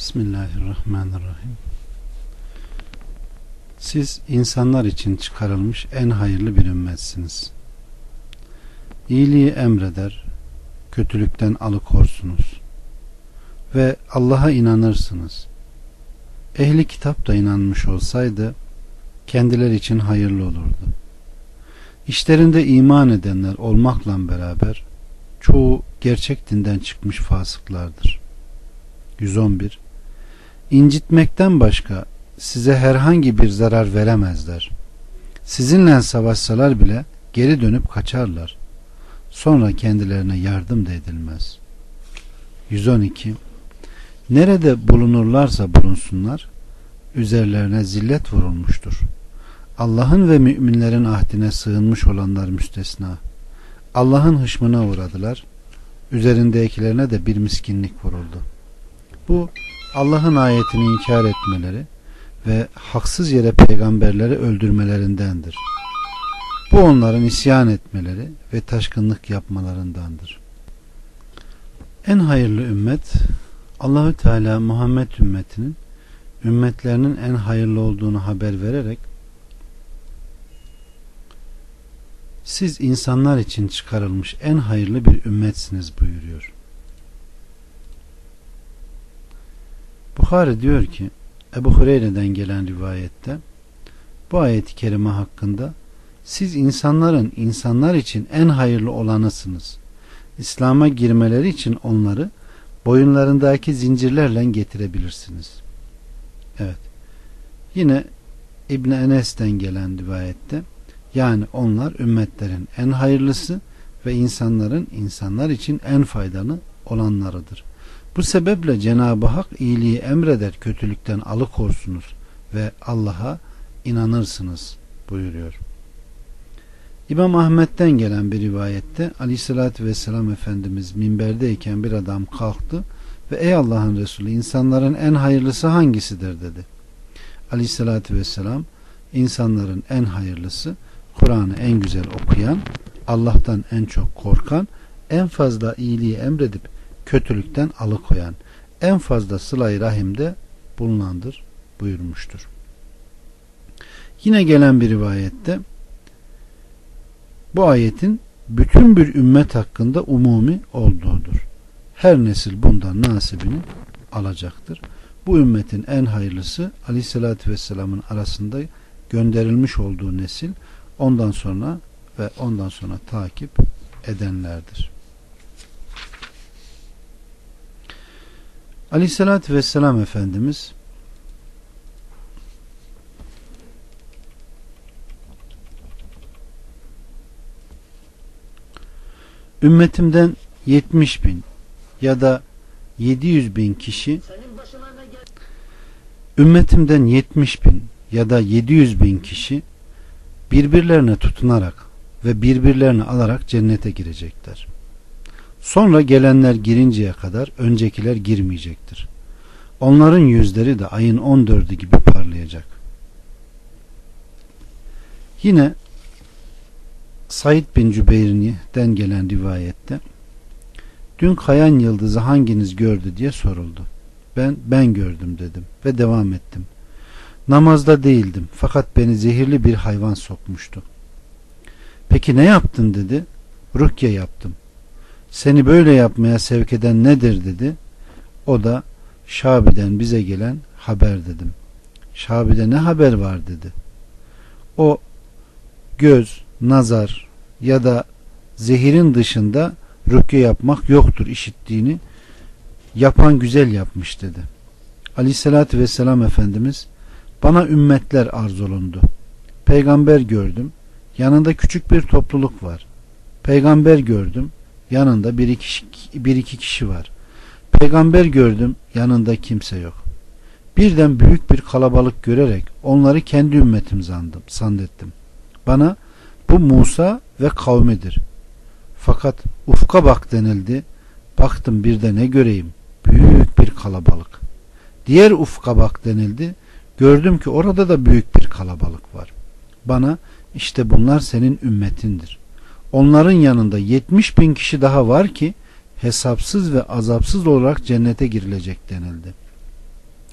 Bismillahirrahmanirrahim. Siz insanlar için çıkarılmış en hayırlı bir ümmetsiniz. İyiliği emreder, kötülükten alıkorsunuz ve Allah'a inanırsınız. Ehli kitap da inanmış olsaydı kendileri için hayırlı olurdu. İşlerinde iman edenler olmakla beraber çoğu gerçek dinden çıkmış fasıklardır. 111. İncitmekten başka size herhangi bir zarar veremezler. Sizinle savaşsalar bile geri dönüp kaçarlar. Sonra kendilerine yardım da edilmez. 112. Nerede bulunurlarsa bulunsunlar, üzerlerine zillet vurulmuştur. Allah'ın ve müminlerin ahdine sığınmış olanlar müstesna. Allah'ın hışmına uğradılar. Üzerindekilerine de bir miskinlik vuruldu. Bu Allah'ın ayetini inkar etmeleri ve haksız yere peygamberleri öldürmelerindendir. Bu onların isyan etmeleri ve taşkınlık yapmalarındandır. En hayırlı ümmet, Allahü Teala Muhammed ümmetinin ümmetlerinin en hayırlı olduğunu haber vererek siz insanlar için çıkarılmış en hayırlı bir ümmetsiniz buyuruyor. Buhari diyor ki, Ebu Hureyre'den gelen rivayette bu ayet-i kerime hakkında siz insanların insanlar için en hayırlı olanısınız. İslam'a girmeleri için onları boyunlarındaki zincirlerle getirebilirsiniz. Evet. Yine İbn Enes'ten gelen rivayette yani onlar ümmetlerin en hayırlısı ve insanların insanlar için en faydalı olanlarıdır. Bu sebeple Cenab-ı Hak iyiliği emreder, kötülükten alıkorsunuz ve Allah'a inanırsınız buyuruyor. İmam Ahmet'ten gelen bir rivayette Aleyhisselatü Vesselam Efendimiz minberdeyken bir adam kalktı ve ey Allah'ın Resulü insanların en hayırlısı hangisidir dedi. Aleyhisselatü Vesselam insanların en hayırlısı Kur'an'ı en güzel okuyan, Allah'tan en çok korkan, en fazla iyiliği emredip kötülükten alıkoyan, en fazla sıla-i rahimde bulunandır buyurmuştur. Yine gelen bir rivayette bu ayetin bütün bir ümmet hakkında umumi olduğudur. Her nesil bundan nasibini alacaktır. Bu ümmetin en hayırlısı Aleyhisselatü Vesselam'ın arasında gönderilmiş olduğu nesil, ondan sonra ve ondan sonra takip edenlerdir. Aleyhissalatü Vesselam Efendimiz ümmetimden 70 bin ya da 700 bin kişi ümmetimden 70 bin ya da 700 bin kişi birbirlerine tutunarak ve birbirlerini alarak cennete girecekler. Sonra gelenler girinceye kadar öncekiler girmeyecektir. Onların yüzleri de ayın 14'ü gibi parlayacak. Yine Said bin Cübeyr'den gelen rivayette dün kayan yıldızı hanginiz gördü diye soruldu. Ben gördüm dedim ve devam ettim. Namazda değildim fakat beni zehirli bir hayvan sokmuştu. Peki ne yaptın dedi. Rukye yaptım. Seni böyle yapmaya sevk eden nedir dedi. O da Şabi'den bize gelen haber dedim. Şabi'de ne haber var dedi. O göz, nazar ya da zehirin dışında rukye yapmak yoktur işittiğini yapan güzel yapmış dedi. Aleyhissalatü Vesselam Efendimiz bana ümmetler arzolundu. Peygamber gördüm. Yanında küçük bir topluluk var. Peygamber gördüm. Yanında bir iki kişi var. Peygamber gördüm. Yanında kimse yok. Birden büyük bir kalabalık görerek onları kendi ümmetim zannettim. Bana bu Musa ve kavmidir. Fakat ufka bak denildi. Baktım bir de ne göreyim? Büyük bir kalabalık. Diğer ufka bak denildi. Gördüm ki orada da büyük bir kalabalık var. Bana işte bunlar senin ümmetindir. Onların yanında 70 bin kişi daha var ki hesapsız ve azapsız olarak cennete girilecek denildi.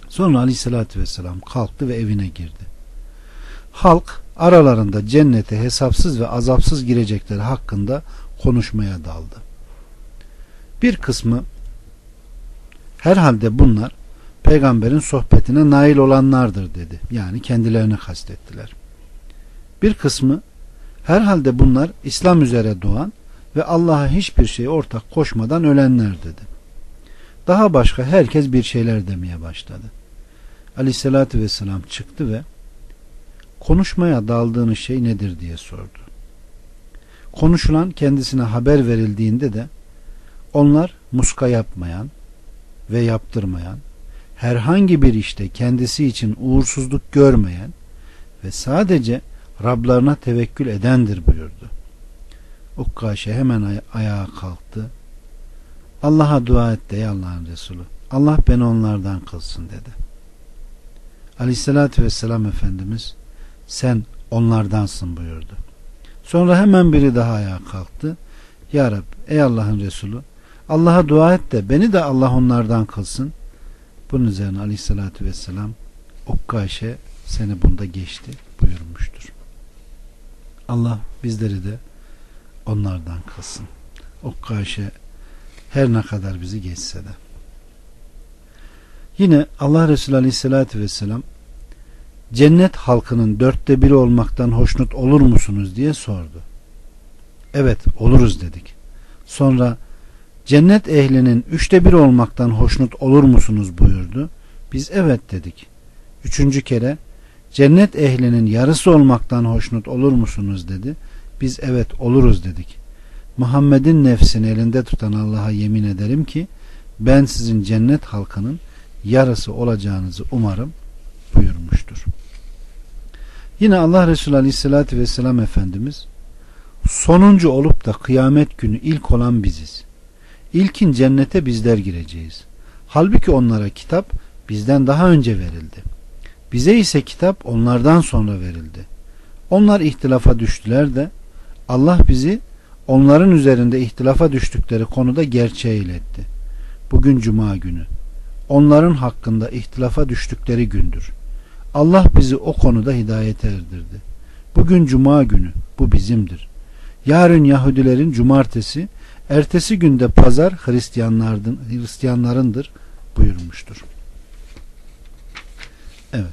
Sonra aleyhissalatü vesselam kalktı ve evine girdi. Halk aralarında cennete hesapsız ve azapsız girecekleri hakkında konuşmaya daldı. Bir kısmı herhalde bunlar peygamberin sohbetine nail olanlardır dedi. Yani kendilerini kastettiler. Bir kısmı herhalde bunlar İslam üzere doğan ve Allah'a hiçbir şeye ortak koşmadan ölenler dedi. Daha başka herkes bir şeyler demeye başladı. Aleyhissalatü vesselam çıktı ve konuşmaya daldığınız şey nedir diye sordu. Konuşulan kendisine haber verildiğinde de onlar muska yapmayan ve yaptırmayan, herhangi bir işte kendisi için uğursuzluk görmeyen ve sadece Rablarına tevekkül edendir buyurdu. Ukkaşe hemen ayağa kalktı. Allah'a dua et de ey Allah'ın Resulü. Allah beni onlardan kılsın dedi. Aleyhissalatü vesselam Efendimiz sen onlardansın buyurdu. Sonra hemen biri daha ayağa kalktı. Ya Rab ey Allah'ın Resulü Allah'a dua et de beni de Allah onlardan kılsın. Bunun üzerine aleyhissalatü vesselam Ukkaşe seni bunda geçti buyurmuştur. Allah bizleri de onlardan kılsın. Ukkaşe her ne kadar bizi geçse de. Yine Allah Resulü Aleyhisselatü Vesselam cennet halkının 1/4 olmaktan hoşnut olur musunuz diye sordu. Evet oluruz dedik. Sonra cennet ehlinin 1/3 olmaktan hoşnut olur musunuz buyurdu. Biz evet dedik. 3. kere cennet ehlinin yarısı olmaktan hoşnut olur musunuz dedi. Biz evet oluruz dedik. Muhammed'in nefsini elinde tutan Allah'a yemin ederim ki ben sizin cennet halkının yarısı olacağınızı umarım buyurmuştur. Yine Allah Resulü Aleyhisselatü Vesselam Efendimiz sonuncu olup da kıyamet günü ilk olan biziz. İlkin cennete bizler gireceğiz. Halbuki onlara kitap bizden daha önce verildi. Bize ise kitap onlardan sonra verildi. Onlar ihtilafa düştüler de Allah bizi onların üzerinde ihtilafa düştükleri konuda gerçeğe iletti. Bugün Cuma günü. Onların hakkında ihtilafa düştükleri gündür. Allah bizi o konuda hidayete erdirdi. Bugün Cuma günü. Bu bizimdir. Yarın Yahudilerin cumartesi, ertesi günde pazar Hristiyanlarındır buyurmuştur. Evet.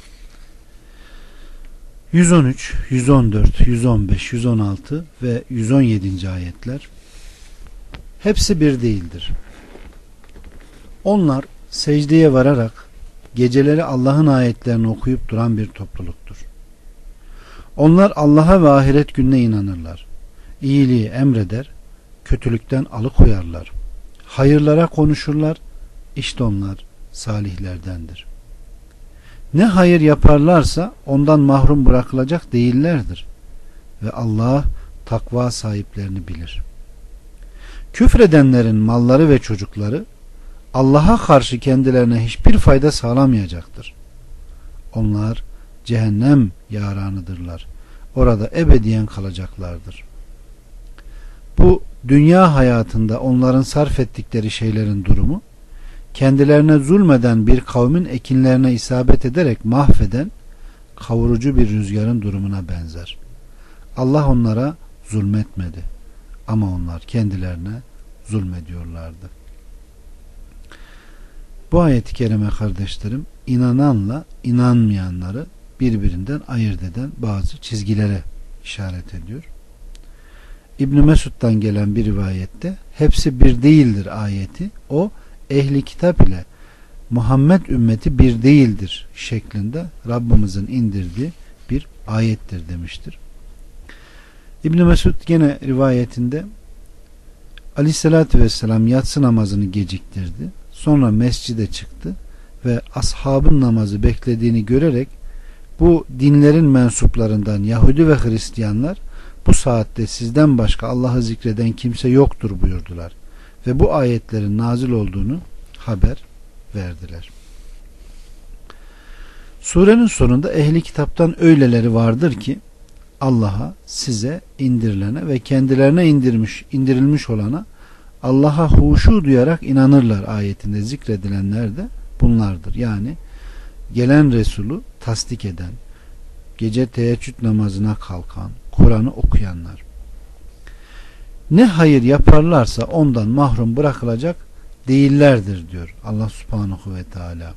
113, 114, 115, 116 ve 117. ayetler hepsi bir değildir. Onlar secdeye vararak geceleri Allah'ın ayetlerini okuyup duran bir topluluktur. Onlar Allah'a ve ahiret gününe inanırlar. İyiliği emreder, kötülükten alıkoyarlar. Hayırlara konuşurlar. İşte onlar salihlerdendir. Ne hayır yaparlarsa ondan mahrum bırakılacak değillerdir. Ve Allah takva sahiplerini bilir. Küfredenlerin malları ve çocukları Allah'a karşı kendilerine hiçbir fayda sağlamayacaktır. Onlar cehennem yaranıdırlar. Orada ebediyen kalacaklardır. Bu dünya hayatında onların sarf ettikleri şeylerin durumu, kendilerine zulmeden bir kavmin ekinlerine isabet ederek mahveden kavurucu bir rüzgarın durumuna benzer. Allah onlara zulmetmedi ama onlar kendilerine zulmediyorlardı. Bu ayet-i kerime kardeşlerim inananla inanmayanları birbirinden ayırt eden bazı çizgilere işaret ediyor. İbn Mesud'dan gelen bir rivayette hepsi bir değildir ayeti o ehli kitap ile Muhammed ümmeti bir değildir şeklinde Rabbimizin indirdiği bir ayettir demiştir. İbn Mesud gene rivayetinde Aleyhisselatü Vesselam yatsı namazını geciktirdi. Sonra mescide çıktı ve ashabın namazı beklediğini görerek bu dinlerin mensuplarından Yahudi ve Hristiyanlar bu saatte sizden başka Allah'ı zikreden kimse yoktur buyurdular ve bu ayetlerin nazil olduğunu haber verdiler. Surenin sonunda ehli kitaptan öyleleri vardır ki Allah'a, size, indirilene ve kendilerine indirilmiş olana Allah'a huşu duyarak inanırlar ayetinde zikredilenler de bunlardır. Yani gelen Resulü tasdik eden, gece teheccüd namazına kalkan, Kur'an'ı okuyanlar. Ne hayır yaparlarsa ondan mahrum bırakılacak değillerdir diyor Allah Subhanahu ve Teala.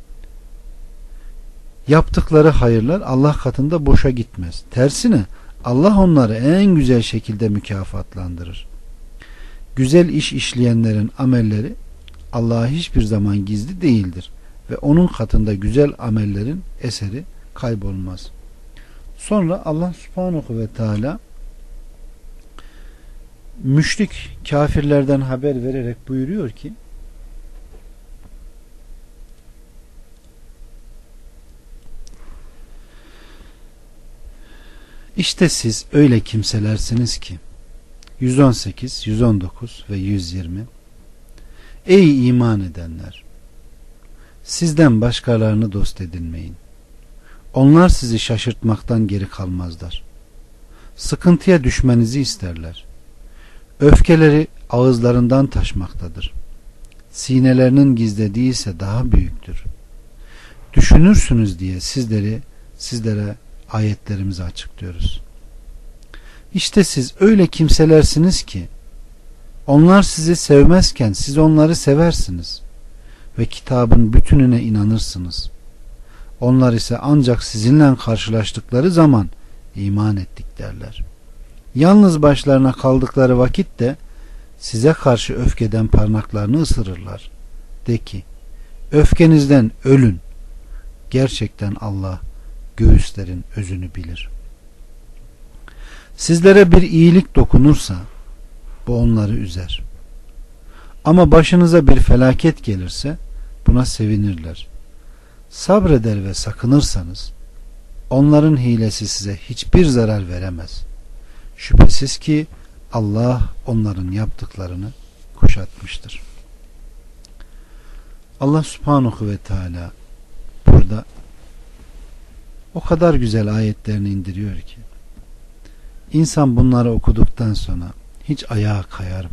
Yaptıkları hayırlar Allah katında boşa gitmez. Tersine Allah onları en güzel şekilde mükafatlandırır. Güzel iş işleyenlerin amelleri Allah'a hiçbir zaman gizli değildir ve onun katında güzel amellerin eseri kaybolmaz. Sonra Allah Subhanahu ve Teala müşrik kafirlerden haber vererek buyuruyor ki İşte siz öyle kimselersiniz ki 118, 119 ve 120 Ey iman edenler! Sizden başkalarını dost edinmeyin. Onlar sizi şaşırtmaktan geri kalmazlar. Sıkıntıya düşmenizi isterler. Öfkeleri ağızlarından taşmaktadır. Sinelerinin gizlediği ise daha büyüktür. Düşünürsünüz diye sizlere ayetlerimizi açıklıyoruz. İşte siz öyle kimselersiniz ki onlar sizi sevmezken siz onları seversiniz ve kitabın bütününe inanırsınız. Onlar ise ancak sizinle karşılaştıkları zaman iman ettik derler. Yalnız başlarına kaldıkları vakitte size karşı öfkeden parmaklarını ısırırlar. De ki, öfkenizden ölün. Gerçekten Allah göğüslerin özünü bilir. Sizlere bir iyilik dokunursa bu onları üzer. Ama başınıza bir felaket gelirse buna sevinirler. Sabreder ve sakınırsanız onların hilesi size hiçbir zarar veremez. Şüphesiz ki Allah onların yaptıklarını kuşatmıştır. Allah Subhanahu ve Teala burada o kadar güzel ayetlerini indiriyor ki insan bunları okuduktan sonra hiç ayağa kayarım.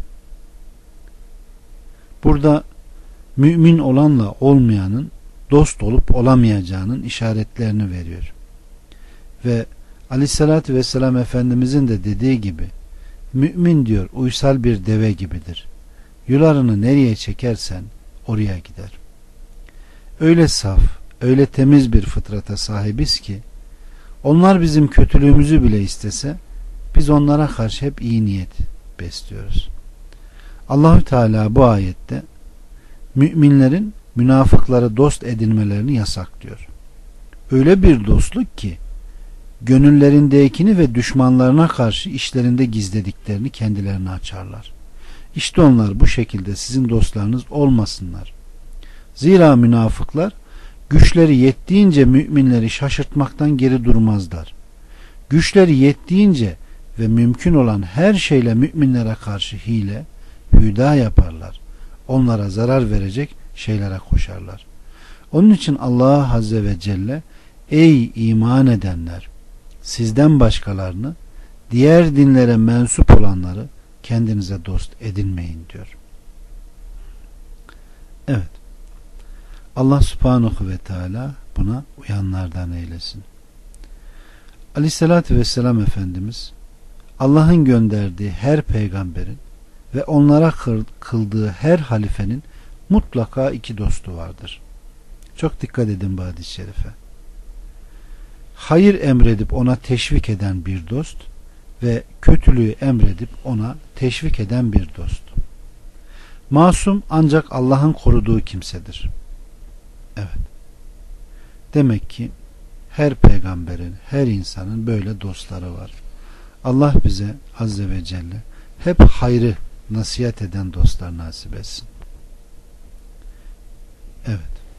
Burada mümin olanla olmayanın dost olup olamayacağının işaretlerini veriyor. Ve Aleyhisselatü Vesselam Efendimizin de dediği gibi mümin diyor uysal bir deve gibidir. Yularını nereye çekersen oraya gider. Öyle saf, öyle temiz bir fıtrata sahibiz ki onlar bizim kötülüğümüzü bile istese biz onlara karşı hep iyi niyet besliyoruz. Allahü Teala bu ayette müminlerin münafıkları dost edinmelerini yasaklıyor. Öyle bir dostluk ki gönüllerindekini ve düşmanlarına karşı işlerinde gizlediklerini kendilerine açarlar. İşte onlar bu şekilde sizin dostlarınız olmasınlar. Zira münafıklar güçleri yettiğince müminleri şaşırtmaktan geri durmazlar. Güçleri yettiğince ve mümkün olan her şeyle müminlere karşı hile, hüda yaparlar. Onlara zarar verecek şeylere koşarlar. Onun için Allah Azze ve Celle ey iman edenler! Sizden başkalarını, diğer dinlere mensup olanları kendinize dost edinmeyin diyor. Evet. Allah Subhanahu ve Teala buna uyanlardan eylesin. Aleyhissalatü Vesselam Efendimiz Allah'ın gönderdiği her peygamberin ve onlara kıldığı her halifenin mutlaka iki dostu vardır. Çok dikkat edin bu hadis-i şerife. Hayır emredip ona teşvik eden bir dost ve kötülüğü emredip ona teşvik eden bir dost. Masum ancak Allah'ın koruduğu kimsedir. Evet. Demek ki her peygamberin, her insanın böyle dostları var. Allah bize Azze ve Celle hep hayrı nasihat eden dostlar nasip etsin. Evet.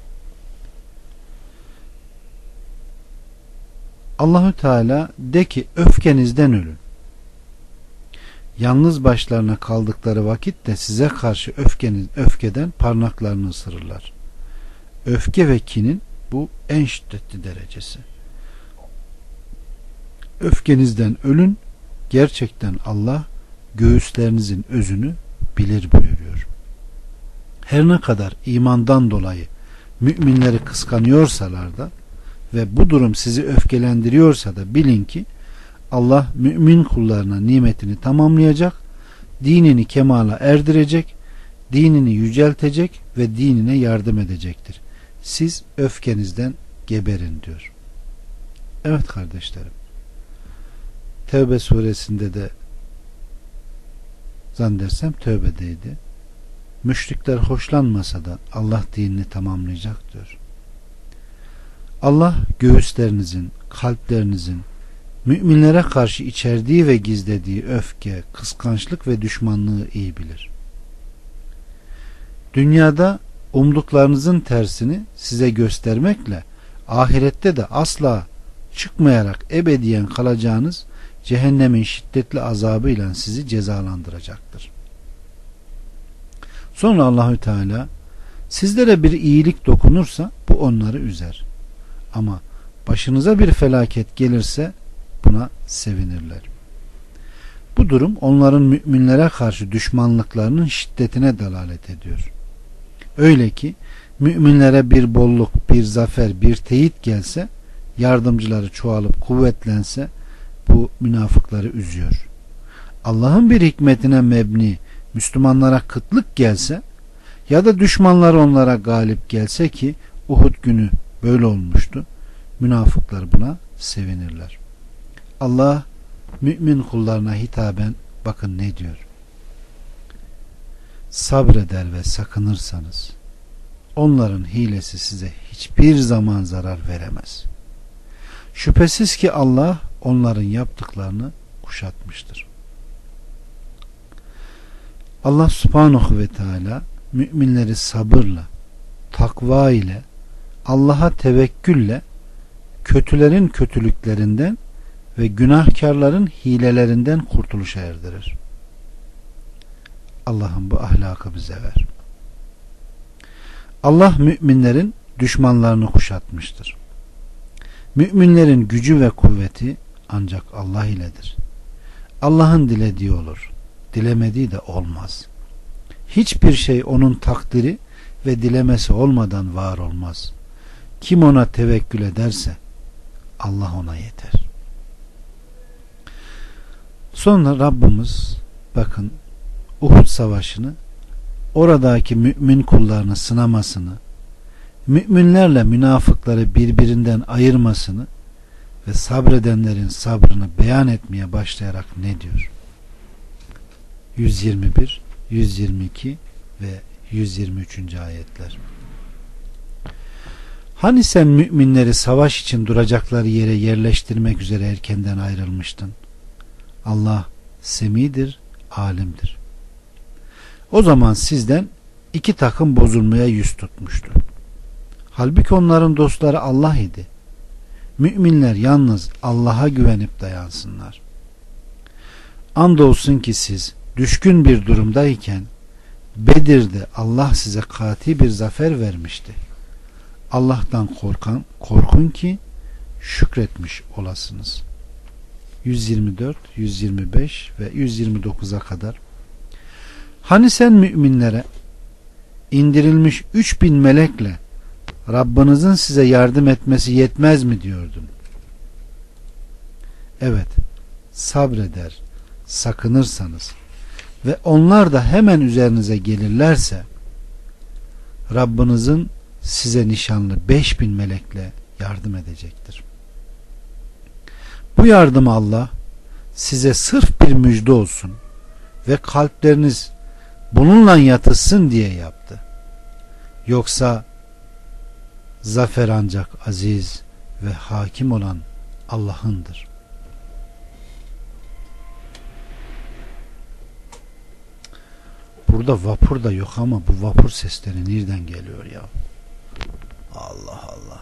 Allahü Teala de ki öfkenizden ölün. Yalnız başlarına kaldıkları vakit de size karşı öfkeden parmaklarını ısırırlar. Öfke ve kinin bu en şiddetli derecesi. Öfkenizden ölün. Gerçekten Allah göğüslerinizin özünü bilir buyuruyor. Her ne kadar imandan dolayı müminleri kıskanıyorsalar da ve bu durum sizi öfkelendiriyorsa da bilin ki Allah mümin kullarına nimetini tamamlayacak, dinini kemala erdirecek, dinini yüceltecek ve dinine yardım edecektir. Siz öfkenizden geberin diyor. Evet kardeşlerim, Tevbe suresinde de zannedersem Tevbe'deydi. Müşrikler hoşlanmasa da Allah dinini tamamlayacak diyor. Allah göğüslerinizin, kalplerinizin müminlere karşı içerdiği ve gizlediği öfke, kıskançlık ve düşmanlığı iyi bilir. Dünyada umduklarınızın tersini size göstermekle ahirette de asla çıkmayarak ebediyen kalacağınız cehennemin şiddetli azabıyla sizi cezalandıracaktır. Sonra Allahü Teala sizlere bir iyilik dokunursa bu onları üzer. Ama başınıza bir felaket gelirse buna sevinirler. Bu durum onların müminlere karşı düşmanlıklarının şiddetine dalalet ediyor. Öyle ki müminlere bir bolluk, bir zafer, bir teyit gelse, yardımcıları çoğalıp kuvvetlense bu münafıkları üzüyor. Allah'ın bir hikmetine mebni Müslümanlara kıtlık gelse ya da düşmanlar onlara galip gelse ki Uhud günü böyle olmuştu. Münafıklar buna sevinirler. Allah mümin kullarına hitaben bakın ne diyor. Sabreder ve sakınırsanız onların hilesi size hiçbir zaman zarar veremez. Şüphesiz ki Allah onların yaptıklarını kuşatmıştır. Allah subhanahu ve teala müminleri sabırla, takva ile, Allah'a tevekkülle kötülerin kötülüklerinden ve günahkarların hilelerinden kurtuluşa erdirir. Allah'ın bu ahlakı bize ver. Allah müminlerin düşmanlarını kuşatmıştır. Müminlerin gücü ve kuvveti ancak Allah iledir. Allah'ın dilediği olur, dilemediği de olmaz. Hiçbir şey onun takdiri ve dilemesi olmadan var olmaz. Kim ona tevekkül ederse Allah ona yeter. Sonra Rabbimiz bakın Uhud savaşını, oradaki mümin kullarını sınamasını, müminlerle münafıkları birbirinden ayırmasını ve sabredenlerin sabrını beyan etmeye başlayarak ne diyor? 121, 122 ve 123. ayetler. Hani sen müminleri savaş için duracakları yere yerleştirmek üzere erkenden ayrılmıştın? Allah semidir, alimdir. O zaman sizden iki takım bozulmaya yüz tutmuştu. Halbuki onların dostları Allah idi. Müminler yalnız Allah'a güvenip dayansınlar. Andolsun ki siz düşkün bir durumdayken Bedir'de Allah size kati bir zafer vermişti. Allah'tan korkun ki şükretmiş olasınız. 124, 125 ve 129'a kadar. Hani sen müminlere indirilmiş 3000 melekle Rabbinizin size yardım etmesi yetmez mi diyordun? Evet, sabreder, sakınırsanız ve onlar da hemen üzerinize gelirlerse Rabbinizin size nişanlı 5000 melekle yardım edecektir. Bu yardımı Allah size sırf bir müjde olsun ve kalpleriniz bununla yatışsın diye yaptı. Yoksa zafer ancak aziz ve hakim olan Allah'ındır. Burada vapur da yok ama bu vapur sesleri nereden geliyor ya? Allah Allah.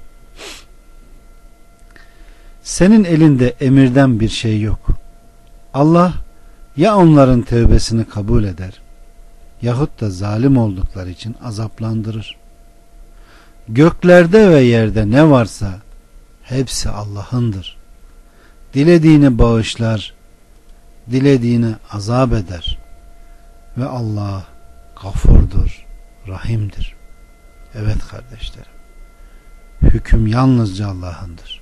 Senin elinde emirden bir şey yok. Allah ya onların tövbesini kabul eder yahut da zalim oldukları için azaplandırır. Göklerde ve yerde ne varsa hepsi Allah'ındır. Dilediğini bağışlar, dilediğini azap eder ve Allah gafurdur, rahimdir. Evet kardeşlerim, hüküm yalnızca Allah'ındır.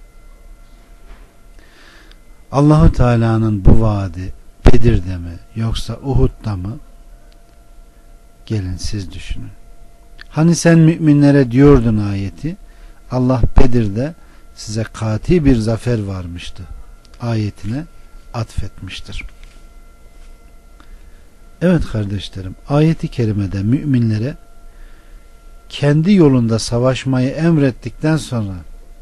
Allahu Teala'nın bu vaadi Bedir'de mi yoksa Uhud'da mı? Gelin siz düşünün. Hani sen müminlere diyordun ayeti, Allah Bedir'de size kati bir zafer varmıştı ayetine atfetmiştir. Evet kardeşlerim, ayeti kerimede müminlere kendi yolunda savaşmayı emrettikten sonra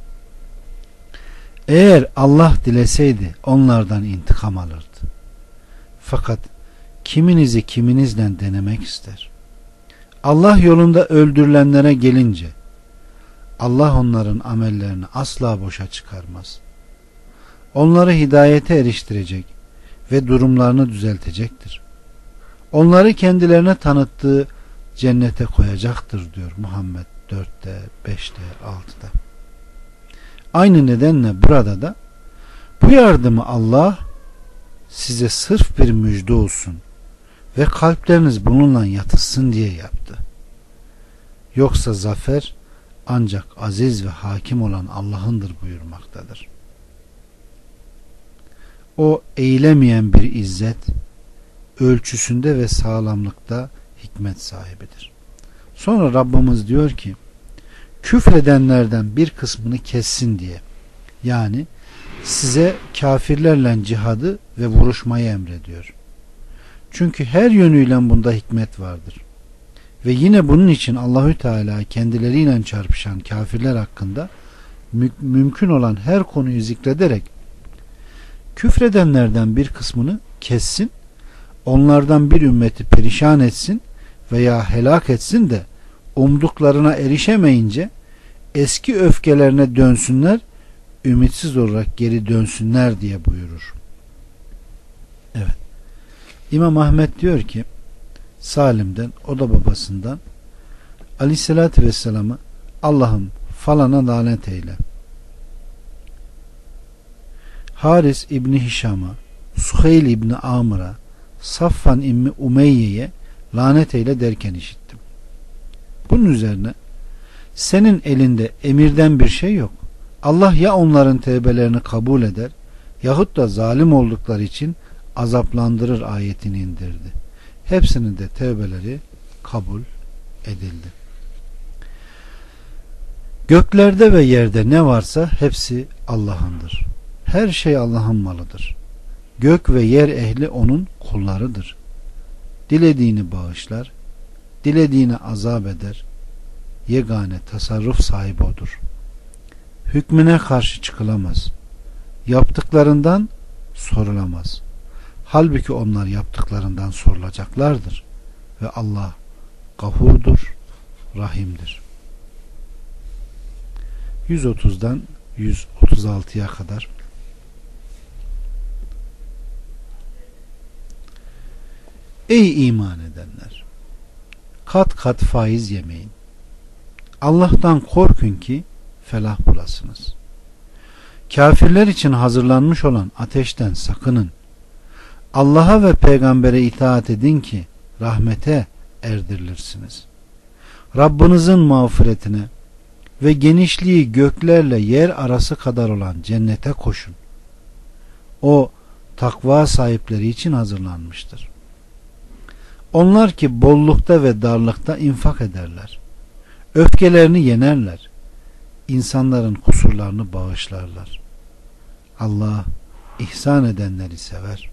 eğer Allah dileseydi onlardan intikam alırdı. Fakat kiminizi kiminizle denemek ister. Allah yolunda öldürülenlere gelince Allah onların amellerini asla boşa çıkarmaz. Onları hidayete eriştirecek ve durumlarını düzeltecektir. Onları kendilerine tanıttığı cennete koyacaktır diyor Muhammed 4'te, 5'te, 6'da. Aynı nedenle burada da bu yardımı Allah size sırf bir müjde olsun ve kalpleriniz bununla yatışsın diye yaptı. Yoksa zafer ancak aziz ve hakim olan Allah'ındır buyurmaktadır. O eğilemeyen bir izzet, ölçüsünde ve sağlamlıkta hikmet sahibidir. Sonra Rabbimiz diyor ki, küfredenlerden bir kısmını kessin diye, yani size kafirlerle cihadı ve vuruşmayı emrediyor. Çünkü her yönüyle bunda hikmet vardır. Ve yine bunun için Allahü Teala kendileriyle çarpışan kafirler hakkında mümkün olan her konuyu zikrederek küfredenlerden bir kısmını kessin, onlardan bir ümmeti perişan etsin veya helak etsin de umduklarına erişemeyince eski öfkelerine dönsünler, ümitsiz olarak geri dönsünler diye buyurur. Evet. İmam Ahmet diyor ki Salim'den, o da babasından, Aleyhisselatü Vesselam'ı Allah'ım falana lanet eyle, Haris İbni Hişam'a, Suheyl İbni Amr'a, Safvan İbni Umeyye'ye lanet eyle derken işittim. Bunun üzerine senin elinde emirden bir şey yok. Allah ya onların tevbelerini kabul eder yahut da zalim oldukları için azaplandırır ayetini indirdi. Hepsinin de tevbeleri kabul edildi. Göklerde ve yerde ne varsa hepsi Allah'ındır. Her şey Allah'ın malıdır. Gök ve yer ehli onun kullarıdır. Dilediğini bağışlar, dilediğini azap eder. Yegane tasarruf sahibi odur. Hükmüne karşı çıkılamaz. Yaptıklarından sorulamaz. Halbuki onlar yaptıklarından sorulacaklardır. Ve Allah gafurdur, rahimdir. 130'dan 136'ya kadar. Ey iman edenler! Kat kat faiz yemeyin. Allah'tan korkun ki felah bulasınız. Kafirler için hazırlanmış olan ateşten sakının. Allah'a ve peygambere itaat edin ki rahmete erdirilirsiniz. Rabbinizin mağfiretine ve genişliği göklerle yer arası kadar olan cennete koşun. O takva sahipleri için hazırlanmıştır. Onlar ki bollukta ve darlıkta infak ederler. Öfkelerini yenerler. İnsanların kusurlarını bağışlarlar. Allah ihsan edenleri sever.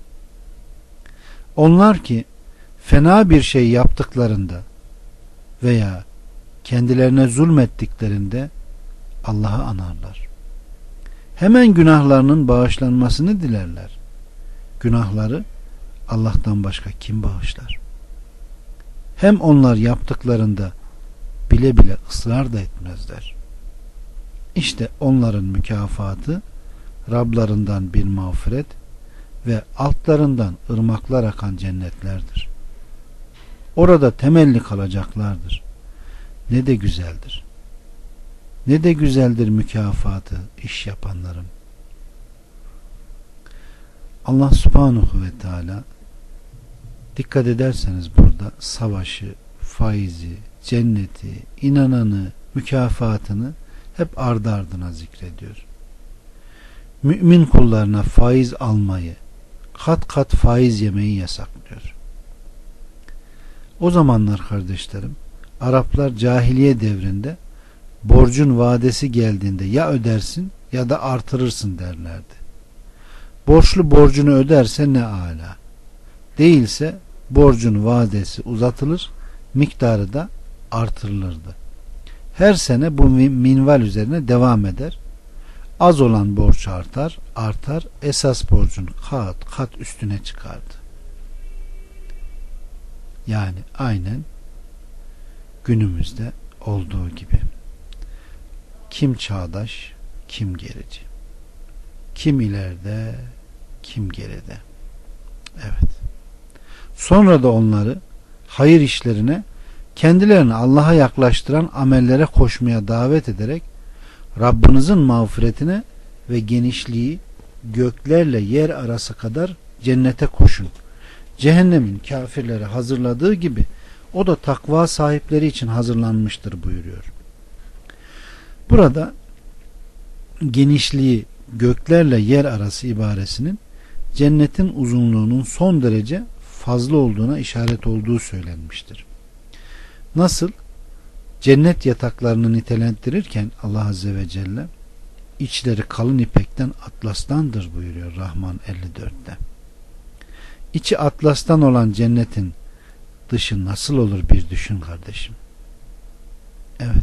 Onlar ki fena bir şey yaptıklarında veya kendilerine zulmettiklerinde Allah'ı anarlar. Hemen günahlarının bağışlanmasını dilerler. Günahları Allah'tan başka kim bağışlar? Hem onlar yaptıklarında bile bile ısrar da etmezler. İşte onların mükafatı Rablarından bir mağfiret ve altlarından ırmaklar akan cennetlerdir. Orada temelli kalacaklardır. Ne de güzeldir. Ne de güzeldir mükafatı iş yapanların. Allah subhanahu ve teala, dikkat ederseniz burada savaşı, faizi, cenneti, inananı, mükafatını hep ardı ardına zikrediyor. Mümin kullarına faiz almayı, kat kat faiz yemeyi yasaklıyor. O zamanlar kardeşlerim, Araplar cahiliye devrinde borcun vadesi geldiğinde ya ödersin ya da artırırsın derlerdi. Borçlu borcunu öderse ne âlâ. Değilse borcun vadesi uzatılır, miktarı da artırılırdı. Her sene bu minval üzerine devam eder. Az olan borç artar, esas borcun kat kat üstüne çıkardı. Yani aynen günümüzde olduğu gibi. Kim çağdaş, kim gerici. Kim ileride, kim geride. Evet. Sonra da onları hayır işlerine, kendilerini Allah'a yaklaştıran amellere koşmaya davet ederek Rabbinizin mağfiretine ve genişliği göklerle yer arası kadar cennete koşun. Cehennemin kafirlere hazırladığı gibi o da takva sahipleri için hazırlanmıştır buyuruyor. Burada genişliği göklerle yer arası ibaresinin cennetin uzunluğunun son derece fazla olduğuna işaret olduğu söylenmiştir. Nasıl? Cennet yataklarını nitelendirirken Allah Azze ve Celle içleri kalın ipekten atlastandır buyuruyor Rahman 54'te. İçi atlastan olan cennetin dışı nasıl olur bir düşün kardeşim. Evet.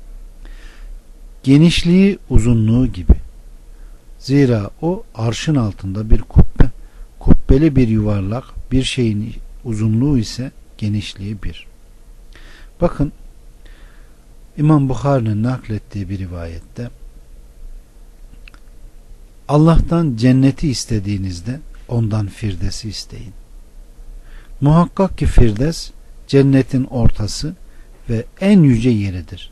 Genişliği uzunluğu gibi. Zira o arşın altında bir kubbe, kubbeli bir yuvarlak, bir şeyin uzunluğu ise genişliği bir. Bakın İmam Bukhari'nin naklettiği bir rivayette Allah'tan cenneti istediğinizde ondan firdevsi isteyin. Muhakkak ki Firdevs cennetin ortası ve en yüce yeridir.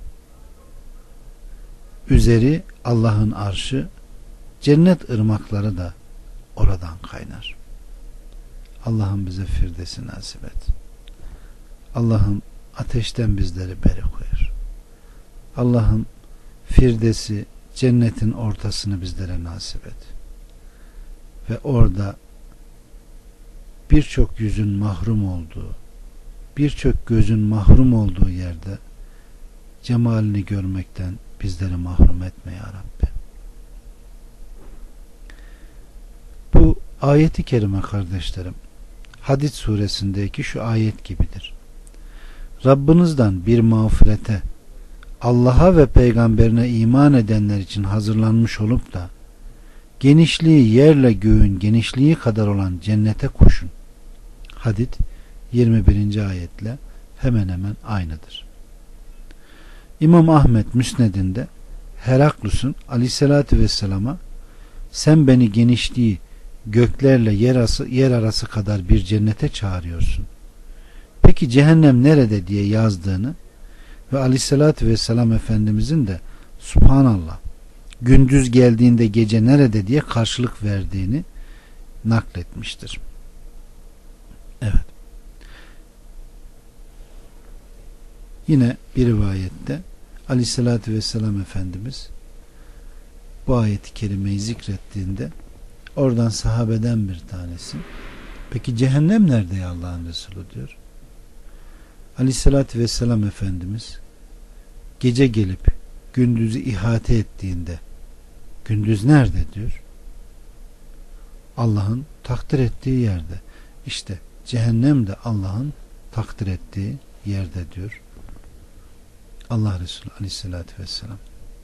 Üzeri Allah'ın arşı, cennet ırmakları da oradan kaynar. Allah'ım bize Firdevs'i nasip et. Allah'ım ateşten bizleri beri koyar. Allah'ım Firdevs'i, cennetin ortasını bizlere nasip et. Ve orada birçok yüzün mahrum olduğu, birçok gözün mahrum olduğu yerde cemalini görmekten bizleri mahrum etme ya Rabbi. Bu ayeti kerime kardeşlerim, Hadid suresindeki şu ayet gibidir. Rabbinizden bir mağfirete, Allah'a ve peygamberine iman edenler için hazırlanmış olup da genişliği yerle göğün genişliği kadar olan cennete koşun. Hadid 21. ayetle hemen hemen aynıdır. İmam Ahmet Müsned'inde Heraklus'un Aleyhisselatü Vesselam'a sen beni genişliği göklerle yer arası kadar bir cennete çağırıyorsun. Peki cehennem nerede diye yazdığını ve Aleyhisselatü Vesselam Efendimizin de Subhanallah gündüz geldiğinde gece nerede diye karşılık verdiğini nakletmiştir. Evet. Yine bir rivayette Aleyhisselatü Vesselam Efendimiz bu ayeti kerimeyi zikrettiğinde oradan sahabeden bir tanesi peki cehennem nerede ya Allah'ın Resulü diyor. Aleyhissalatü Vesselam Efendimiz gece gelip gündüzü ihate ettiğinde gündüz nerede diyor. Allah'ın takdir ettiği yerde. İşte cehennem de Allah'ın takdir ettiği yerde diyor Allah Resulü Aleyhissalatü Vesselam.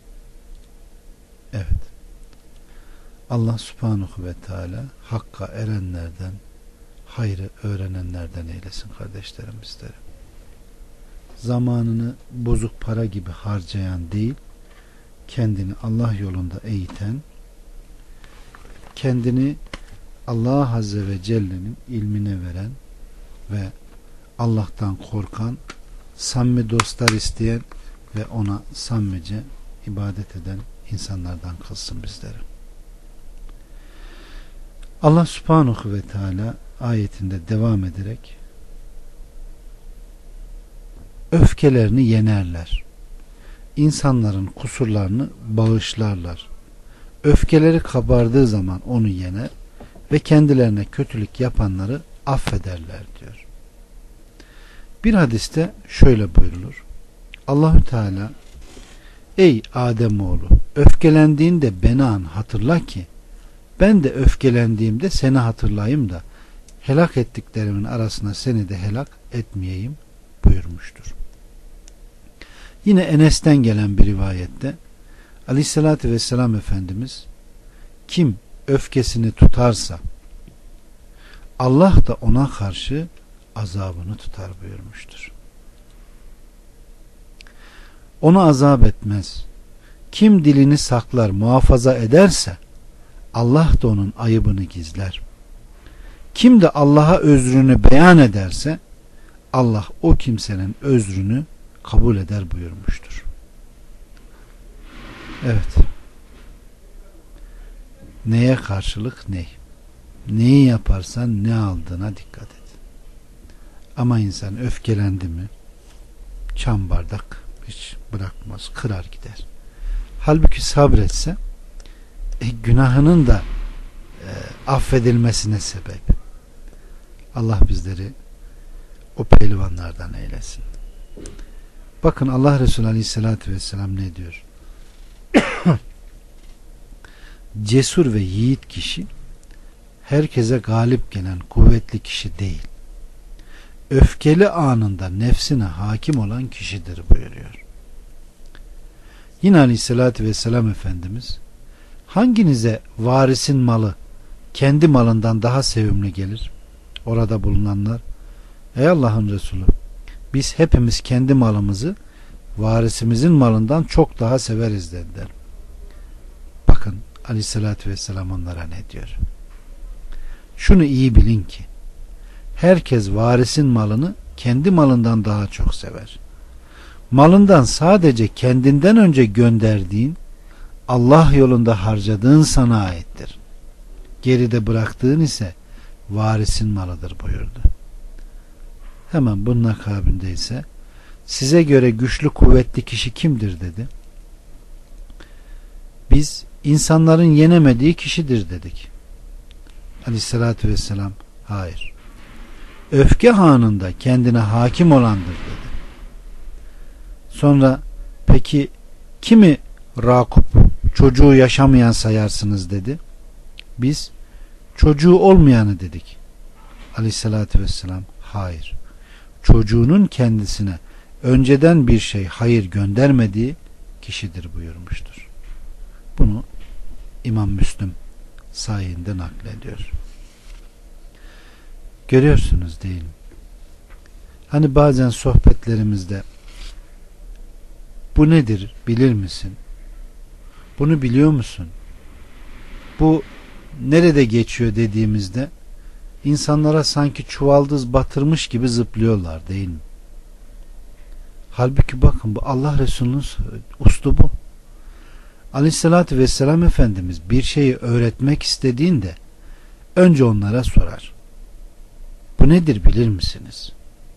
Evet. Allah Subhanahu ve Teala hakka erenlerden, hayrı öğrenenlerden eylesin kardeşlerim bizleri. Zamanını bozuk para gibi harcayan değil, kendini Allah yolunda eğiten, kendini Allah Azze ve Celle'nin ilmine veren ve Allah'tan korkan, samimi dostlar isteyen ve ona samimice ibadet eden insanlardan kılsın bizleri. Allah Subhanahu ve Teala ayetinde devam ederek öfkelerini yenerler. İnsanların kusurlarını bağışlarlar. Öfkeleri kabardığı zaman onu yener ve kendilerine kötülük yapanları affederler diyor. Bir hadiste şöyle buyrulur. Allahü Teala, ey Ademoğlu, öfkelendiğinde beni an, hatırla ki ben de öfkelendiğimde seni hatırlayayım da helak ettiklerimin arasına seni de helak etmeyeyim buyurmuştur. Yine Enes'ten gelen bir rivayette Aleyhisselatü Vesselam Efendimiz, kim öfkesini tutarsa Allah da ona karşı azabını tutar buyurmuştur. Onu azap etmez. Kim dilini saklar, muhafaza ederse Allah da onun ayıbını gizler. Kim de Allah'a özrünü beyan ederse Allah o kimsenin özrünü kabul eder buyurmuştur. Evet. Neye karşılık ney? Neyi yaparsan ne aldığına dikkat et. Ama insan öfkelendi mi çam bardak hiç bırakmaz, kırar gider. Halbuki sabretse günahının da affedilmesine sebep. Allah bizleri o pehlivanlardan eylesin. Bakın Allah Resulü Aleyhisselatü Vesselam ne diyor? Cesur ve yiğit kişi herkese galip gelen kuvvetli kişi değil. Öfkeli anında nefsine hakim olan kişidir buyuruyor. Yine Aleyhisselatü Vesselam Efendimiz, hanginize varisin malı kendi malından daha sevimli gelir? Orada bulunanlar, ey Allah'ın Resulü, biz hepimiz kendi malımızı varisimizin malından çok daha severiz dediler. Bakın Aleyhisselatü Vesselam onlara ne diyor? Şunu iyi bilin ki herkes varisin malını kendi malından daha çok sever. Malından sadece kendinden önce gönderdiğin, Allah yolunda harcadığın sana aittir. Geride bıraktığın ise varisin malıdır buyurdu. Hemen bunun akabinde ise size göre güçlü kuvvetli kişi kimdir dedi. Biz insanların yenemediği kişidir dedik. Aleyhissalatü vesselam hayır. Öfke anında kendine hakim olandır dedi. Sonra peki kimi Rakup, çocuğu yaşamayan sayarsınız dedi. Biz çocuğu olmayanı dedik. Aleyhissalatü vesselam hayır. Çocuğunun kendisine önceden bir şey hayır göndermediği kişidir buyurmuştur. Bunu İmam Müslim sayende naklediyor. Görüyorsunuz değil mi? Hani bazen sohbetlerimizde bu nedir bilir misin? Bunu biliyor musun? Bu nerede geçiyor dediğimizde insanlara sanki çuvaldız batırmış gibi zıplıyorlar değil mi? Halbuki bakın bu Allah Resulü'nün uslubu. Aleyhissalatü vesselam Efendimiz bir şeyi öğretmek istediğinde önce onlara sorar. Bu nedir bilir misiniz?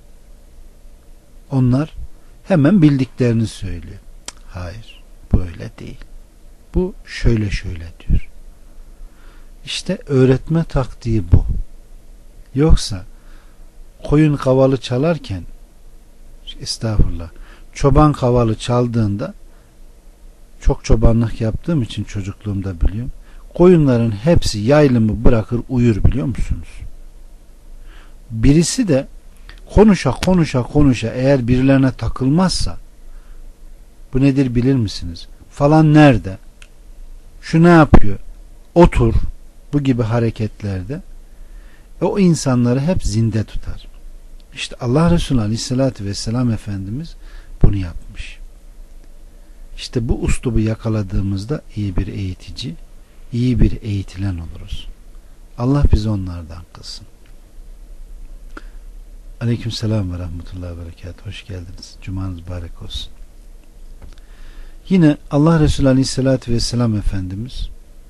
Onlar hemen bildiklerini söylüyor. Hayır, bu öyle değil. Bu şöyle şöyle diyor. İşte öğretme taktiği bu. Yoksa koyun kavalı çalarken estağfurullah çoban kavalı çaldığında çok çobanlık yaptığım için çocukluğumda biliyorum. Koyunların hepsi yaylımı bırakır uyur biliyor musunuz? Birisi de konuşa eğer birilerine takılmazsa bu nedir bilir misiniz? Falan nerede? Şu ne yapıyor? Otur. Bu gibi hareketlerde o insanları hep zinde tutar. İşte Allah Resulü Aleyhisselatü Vesselam Efendimiz bunu yapmış. İşte bu uslubu yakaladığımızda iyi bir eğitici, iyi bir eğitilen oluruz. Allah bizi onlardan kılsın. Aleykümselam ve rahmetullahi ve berekatuhu. Hoş geldiniz. Cumanız mübarek olsun. Yine Allah Resulü Aleyhisselatü Vesselam Efendimiz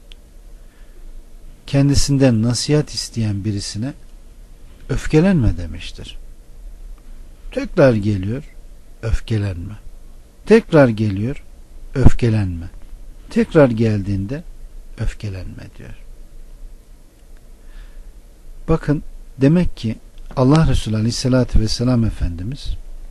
kendisinden nasihat isteyen birisine öfkelenme demiştir. Tekrar geliyor, öfkelenme. Tekrar geliyor, öfkelenme. Tekrar geldiğinde öfkelenme diyor. Bakın, demek ki Allah Resulü Aleyhisselatü Vesselam Efendimiz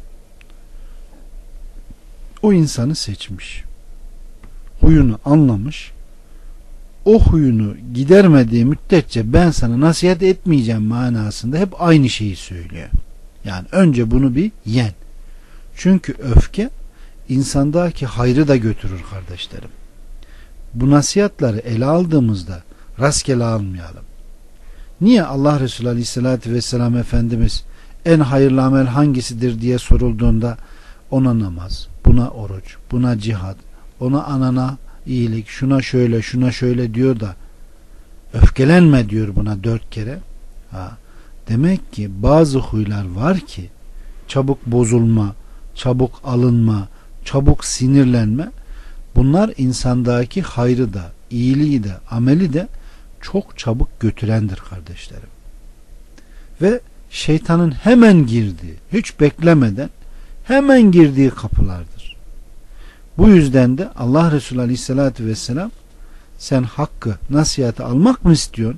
o insanı seçmiş. Huyunu anlamış. O huyunu gidermediği müddetçe ben sana nasihat etmeyeceğim manasında hep aynı şeyi söylüyor. Yani önce bunu bir yen. Çünkü öfke insandaki hayrı da götürür kardeşlerim. Bu nasihatları ele aldığımızda rastgele almayalım. Niye Allah Resulü Aleyhisselatü Vesselam Efendimiz en hayırlı amel hangisidir diye sorulduğunda ona namaz, buna oruç, buna cihad, ona anana iyilik, şuna şöyle, şuna şöyle diyor da öfkelenme diyor buna 4 kere. Demek ki bazı huylar var ki çabuk bozulma, çabuk alınma, çabuk sinirlenme, bunlar insandaki hayrı da, iyiliği de, ameli de çok çabuk götürendir kardeşlerim. Ve şeytanın hemen girdiği, hiç beklemeden hemen girdiği kapılardır. Bu yüzden de Allah Resulü Aleyhisselatü Vesselam sen hakkı, nasihatı almak mı istiyorsun?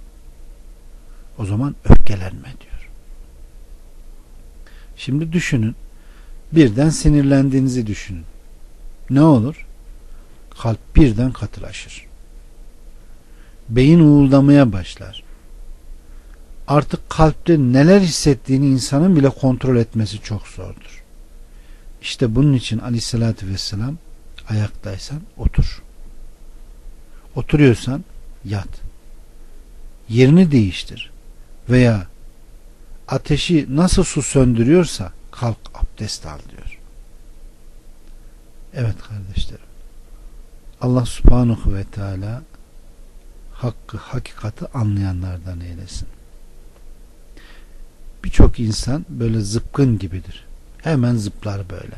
O zaman öfkelenme diyor. Şimdi düşünün. Birden sinirlendiğinizi düşünün. Ne olur? Kalp birden katılaşır. Beyin uğuldamaya başlar. Artık kalpte neler hissettiğini insanın bile kontrol etmesi çok zordur. İşte bunun için Aleyhisselatü Vesselam ayaktaysan otur. Oturuyorsan yat. Yerini değiştir. Veya ateşi nasıl su söndürüyorsa kalk abdest al diyor. Evet kardeşlerim. Allah Subhanahu ve Teala hakkı, hakikati anlayanlardan eylesin. Birçok insan böyle zıpkın gibidir. Hemen zıplar böyle.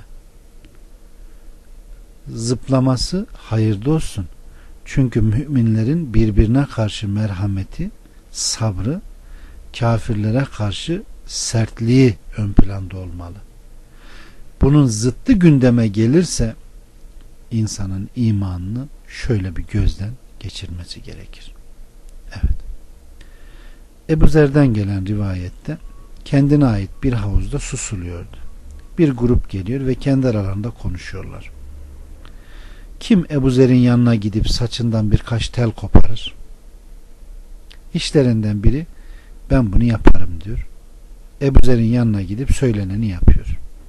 Zıplaması hayırlı olsun. Çünkü müminlerin birbirine karşı merhameti, sabrı, kafirlere karşı sertliği ön planda olmalı. Bunun zıttı gündeme gelirse insanın imanını şöyle bir gözden geçirmesi gerekir. Evet. Ebu Zer'den gelen rivayette kendine ait bir havuzda su suluyordu. Bir grup geliyor ve kendi aralarında konuşuyorlar. Kim Ebu Zer'in yanına gidip saçından birkaç tel koparır? İşlerinden biri ben bunu yaparım diyor. Ebu Zer'in yanına gidip söyleneni yapıyor.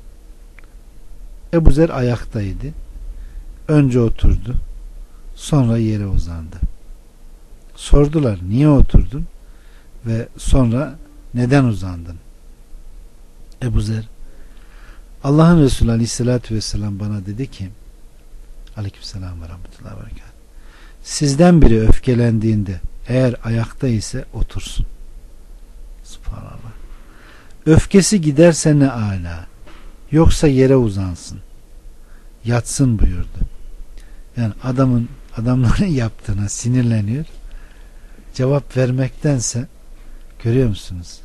Ebu Zer ayaktaydı. Önce oturdu. Sonra yere uzandı. Sordular niye oturdun? Ve sonra neden uzandın? Ebu Zer Allah'ın Resulü Aleyhisselatü Vesselam bana dedi ki Aleykümselam ve Rahmetullahi ve Berekatuhu, sizden biri öfkelendiğinde eğer ayakta ise otursun. Subhanallah. Öfkesi giderse ne âlâ, yoksa yere uzansın, yatsın buyurdu. Yani adamların yaptığına sinirleniyor. Cevap vermektense, görüyor musunuz?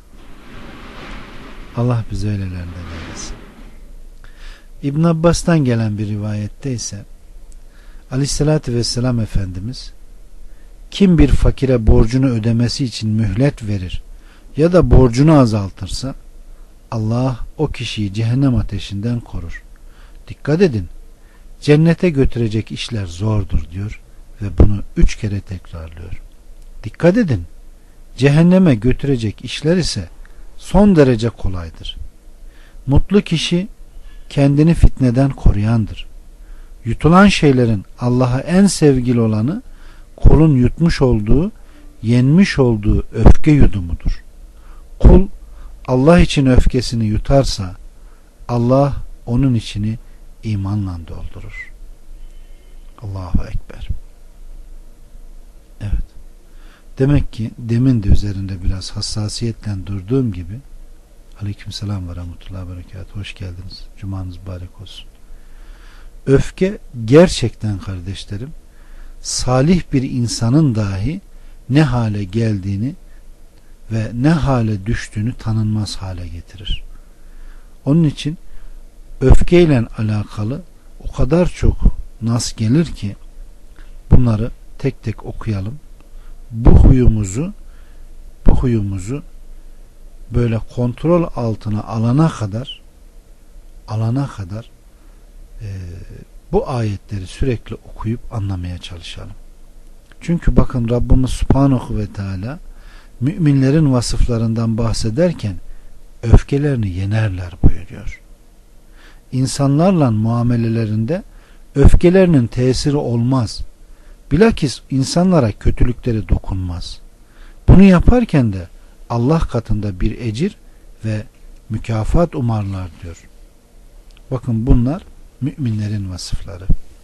Allah bizi öylelerden eylesin. İbn Abbas'tan gelen bir rivayette ise Aleyhisselatü Vesselam Efendimiz kim bir fakire borcunu ödemesi için mühlet verir ya da borcunu azaltırsa Allah o kişiyi cehennem ateşinden korur. Dikkat edin, cennete götürecek işler zordur diyor ve bunu 3 kere tekrarlıyor. Dikkat edin, cehenneme götürecek işler ise son derece kolaydır. Mutlu kişi kendini fitneden koruyandır. Yutulan şeylerin Allah'a en sevgili olanı kulun yutmuş olduğu, yenmiş olduğu öfke yudumudur. Kul Allah için öfkesini yutarsa Allah onun içini imanla doldurur. Allahu Ekber. Evet. Demek ki demin de üzerinde biraz hassasiyetle durduğum gibi Aleykümselam ve Rahmetullahi ve Berekatuhu. Hoş geldiniz. Cumanız mübarek olsun. Öfke gerçekten kardeşlerim salih bir insanın dahi ne hale geldiğini ve ne hale düştüğünü tanınmaz hale getirir. Onun için öfkeyle alakalı o kadar çok nas gelir ki bunları tek tek okuyalım. Bu huyumuzu böyle kontrol altına alana kadar bu ayetleri sürekli okuyup anlamaya çalışalım. Çünkü bakın Rabbimiz Subhanahu ve Teala müminlerin vasıflarından bahsederken öfkelerini yenerler buyuruyor. İnsanlarla muamelelerinde öfkelerinin tesiri olmaz. Bilakis insanlara kötülükleri dokunmaz. Bunu yaparken de Allah katında bir ecir ve mükafat umarlar diyor. Bakın bunlar müminlerin vasıfları.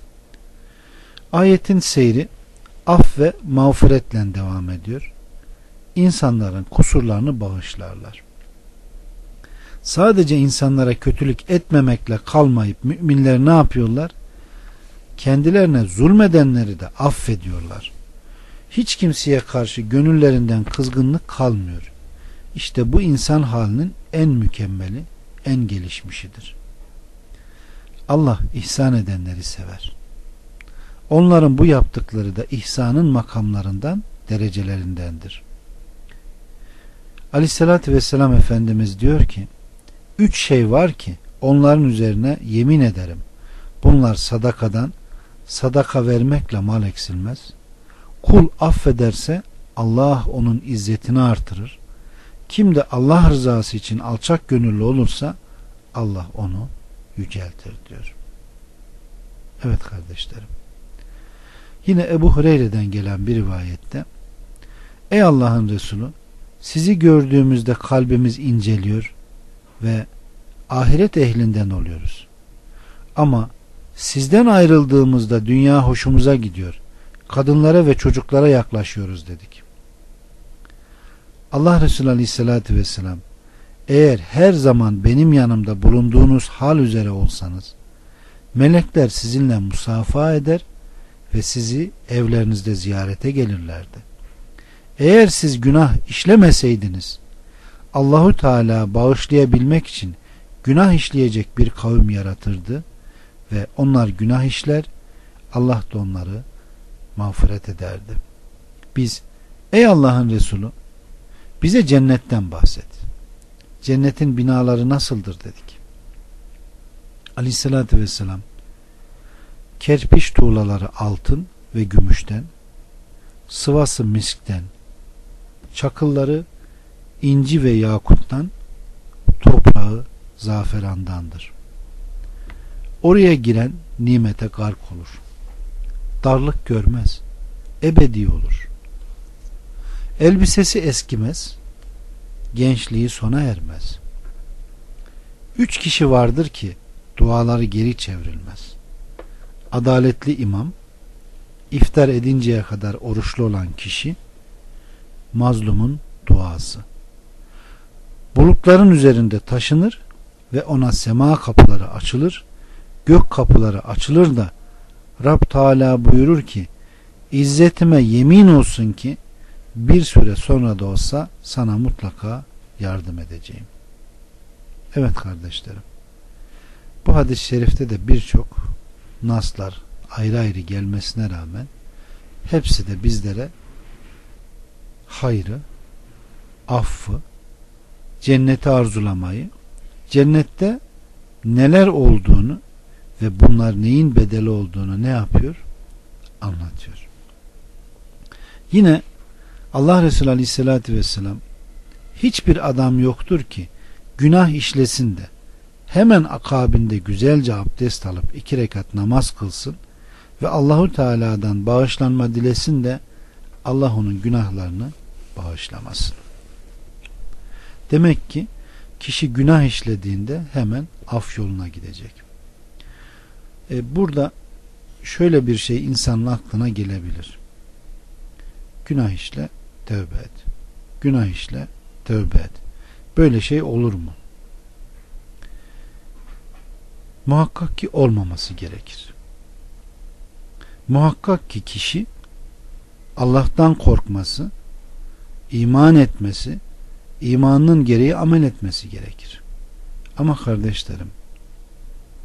Ayetin seyri af ve mağfiretle devam ediyor. İnsanların kusurlarını bağışlarlar. Sadece insanlara kötülük etmemekle kalmayıp müminler ne yapıyorlar? Kendilerine zulmedenleri de affediyorlar. Hiç kimseye karşı gönüllerinden kızgınlık kalmıyor. İşte bu insan halinin en mükemmeli, en gelişmişidir. Allah ihsan edenleri sever. Onların bu yaptıkları da ihsanın makamlarından, derecelerindendir. Aleyhissalatü vesselam Efendimiz diyor ki, 3 şey var ki onların üzerine yemin ederim. Bunlar sadakadan, sadaka vermekle mal eksilmez. Kul affederse Allah onun izzetini artırır. Kim de Allah rızası için alçak gönüllü olursa Allah onu yüceltir diyor. Evet kardeşlerim. Yine Ebu Hureyre'den gelen bir rivayette, ey Allah'ın Resulü, sizi gördüğümüzde kalbimiz inceliyor ve ahiret ehlinden oluyoruz. Ama sizden ayrıldığımızda dünya hoşumuza gidiyor. Kadınlara ve çocuklara yaklaşıyoruz dedik. Allah Resulü Aleyhisselatü Vesselam, eğer her zaman benim yanımda bulunduğunuz hal üzere olsanız, melekler sizinle musafaha eder ve sizi evlerinizde ziyarete gelirlerdi. Eğer siz günah işlemeseydiniz, Allahu Teala bağışlayabilmek için günah işleyecek bir kavim yaratırdı ve onlar günah işler, Allah da onları mağfiret ederdi. Biz, ey Allah'ın Resulü, bize cennetten bahset. Cennetin binaları nasıldır dedik. Aleyhissalatü vesselam, kerpiç tuğlaları altın ve gümüşten, sıvası miskten, çakılları inci ve yakuttan, toprağı zaferandandır. Oraya giren nimete gark olur. Darlık görmez. Ebedi olur. Elbisesi eskimez. Gençliği sona ermez. 3 kişi vardır ki duaları geri çevrilmez. Adaletli imam, iftar edinceye kadar oruçlu olan kişi, mazlumun duası. Bulutların üzerinde taşınır ve ona sema kapıları açılır, gök kapıları açılır da Rab Teala buyurur ki, İzzetime yemin olsun ki bir süre sonra da olsa sana mutlaka yardım edeceğim. Evet kardeşlerim, bu hadis-i şerifte de birçok naslar ayrı ayrı gelmesine rağmen hepsi de bizlere hayrı, affı, cenneti arzulamayı, cennette neler olduğunu ve bunlar neyin bedeli olduğunu ne yapıyor? Anlatıyor. Yine Allah Resulü Aleyhisselatü Vesselam, hiçbir adam yoktur ki günah işlesin de hemen akabinde güzelce abdest alıp 2 rekat namaz kılsın ve Allahu Teala'dan bağışlanma dilesin de Allah onun günahlarını bağışlamasın. Demek ki kişi günah işlediğinde hemen af yoluna gidecek. Burada şöyle bir şey insanın aklına gelebilir. Günah işle, tövbe et. Günah işle, tövbe et. Böyle şey olur mu? Muhakkak ki olmaması gerekir. Muhakkak ki kişi Allah'tan korkması, iman etmesi, imanının gereği amel etmesi gerekir. Ama kardeşlerim,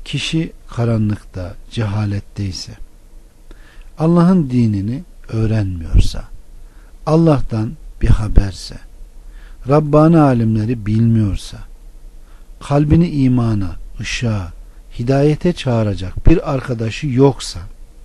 Kişi karanlıkta, cehaletteyse, Allah'ın dinini öğrenmiyorsa, Allah'tan bir haberse, Rabbani alimleri bilmiyorsa, kalbini imana, ışığa, hidayete çağıracak bir arkadaşı yoksa,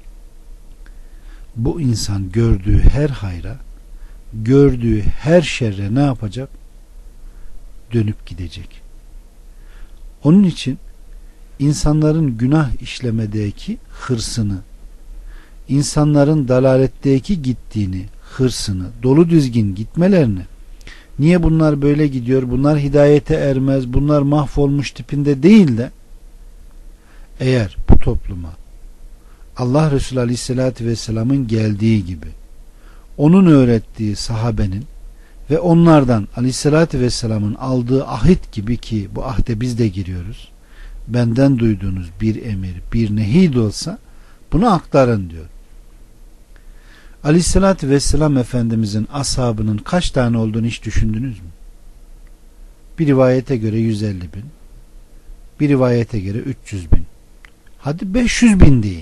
bu insan gördüğü her hayra, gördüğü her şerre ne yapacak? Dönüp gidecek. Onun için insanların günah işlemedeki hırsını, insanların dalaletteki gittiğini, hırsını, dolu düzgün gitmelerini, niye bunlar böyle gidiyor, bunlar hidayete ermez, bunlar mahvolmuş tipinde değil de, eğer bu topluma Allah Resulü Aleyhisselatü Vesselam'ın geldiği gibi, onun öğrettiği sahabenin ve onlardan Aleyhisselatü Vesselam'ın aldığı ahit gibi, ki bu ahde biz de giriyoruz, benden duyduğunuz bir emir, bir nehi de olsa bunu aktarın diyor. Aleyhisselatü Vesselam Efendimizin ashabının kaç tane olduğunu hiç düşündünüz mü? Bir rivayete göre 150 bin, bir rivayete göre 300 bin, hadi 500 bin deyin.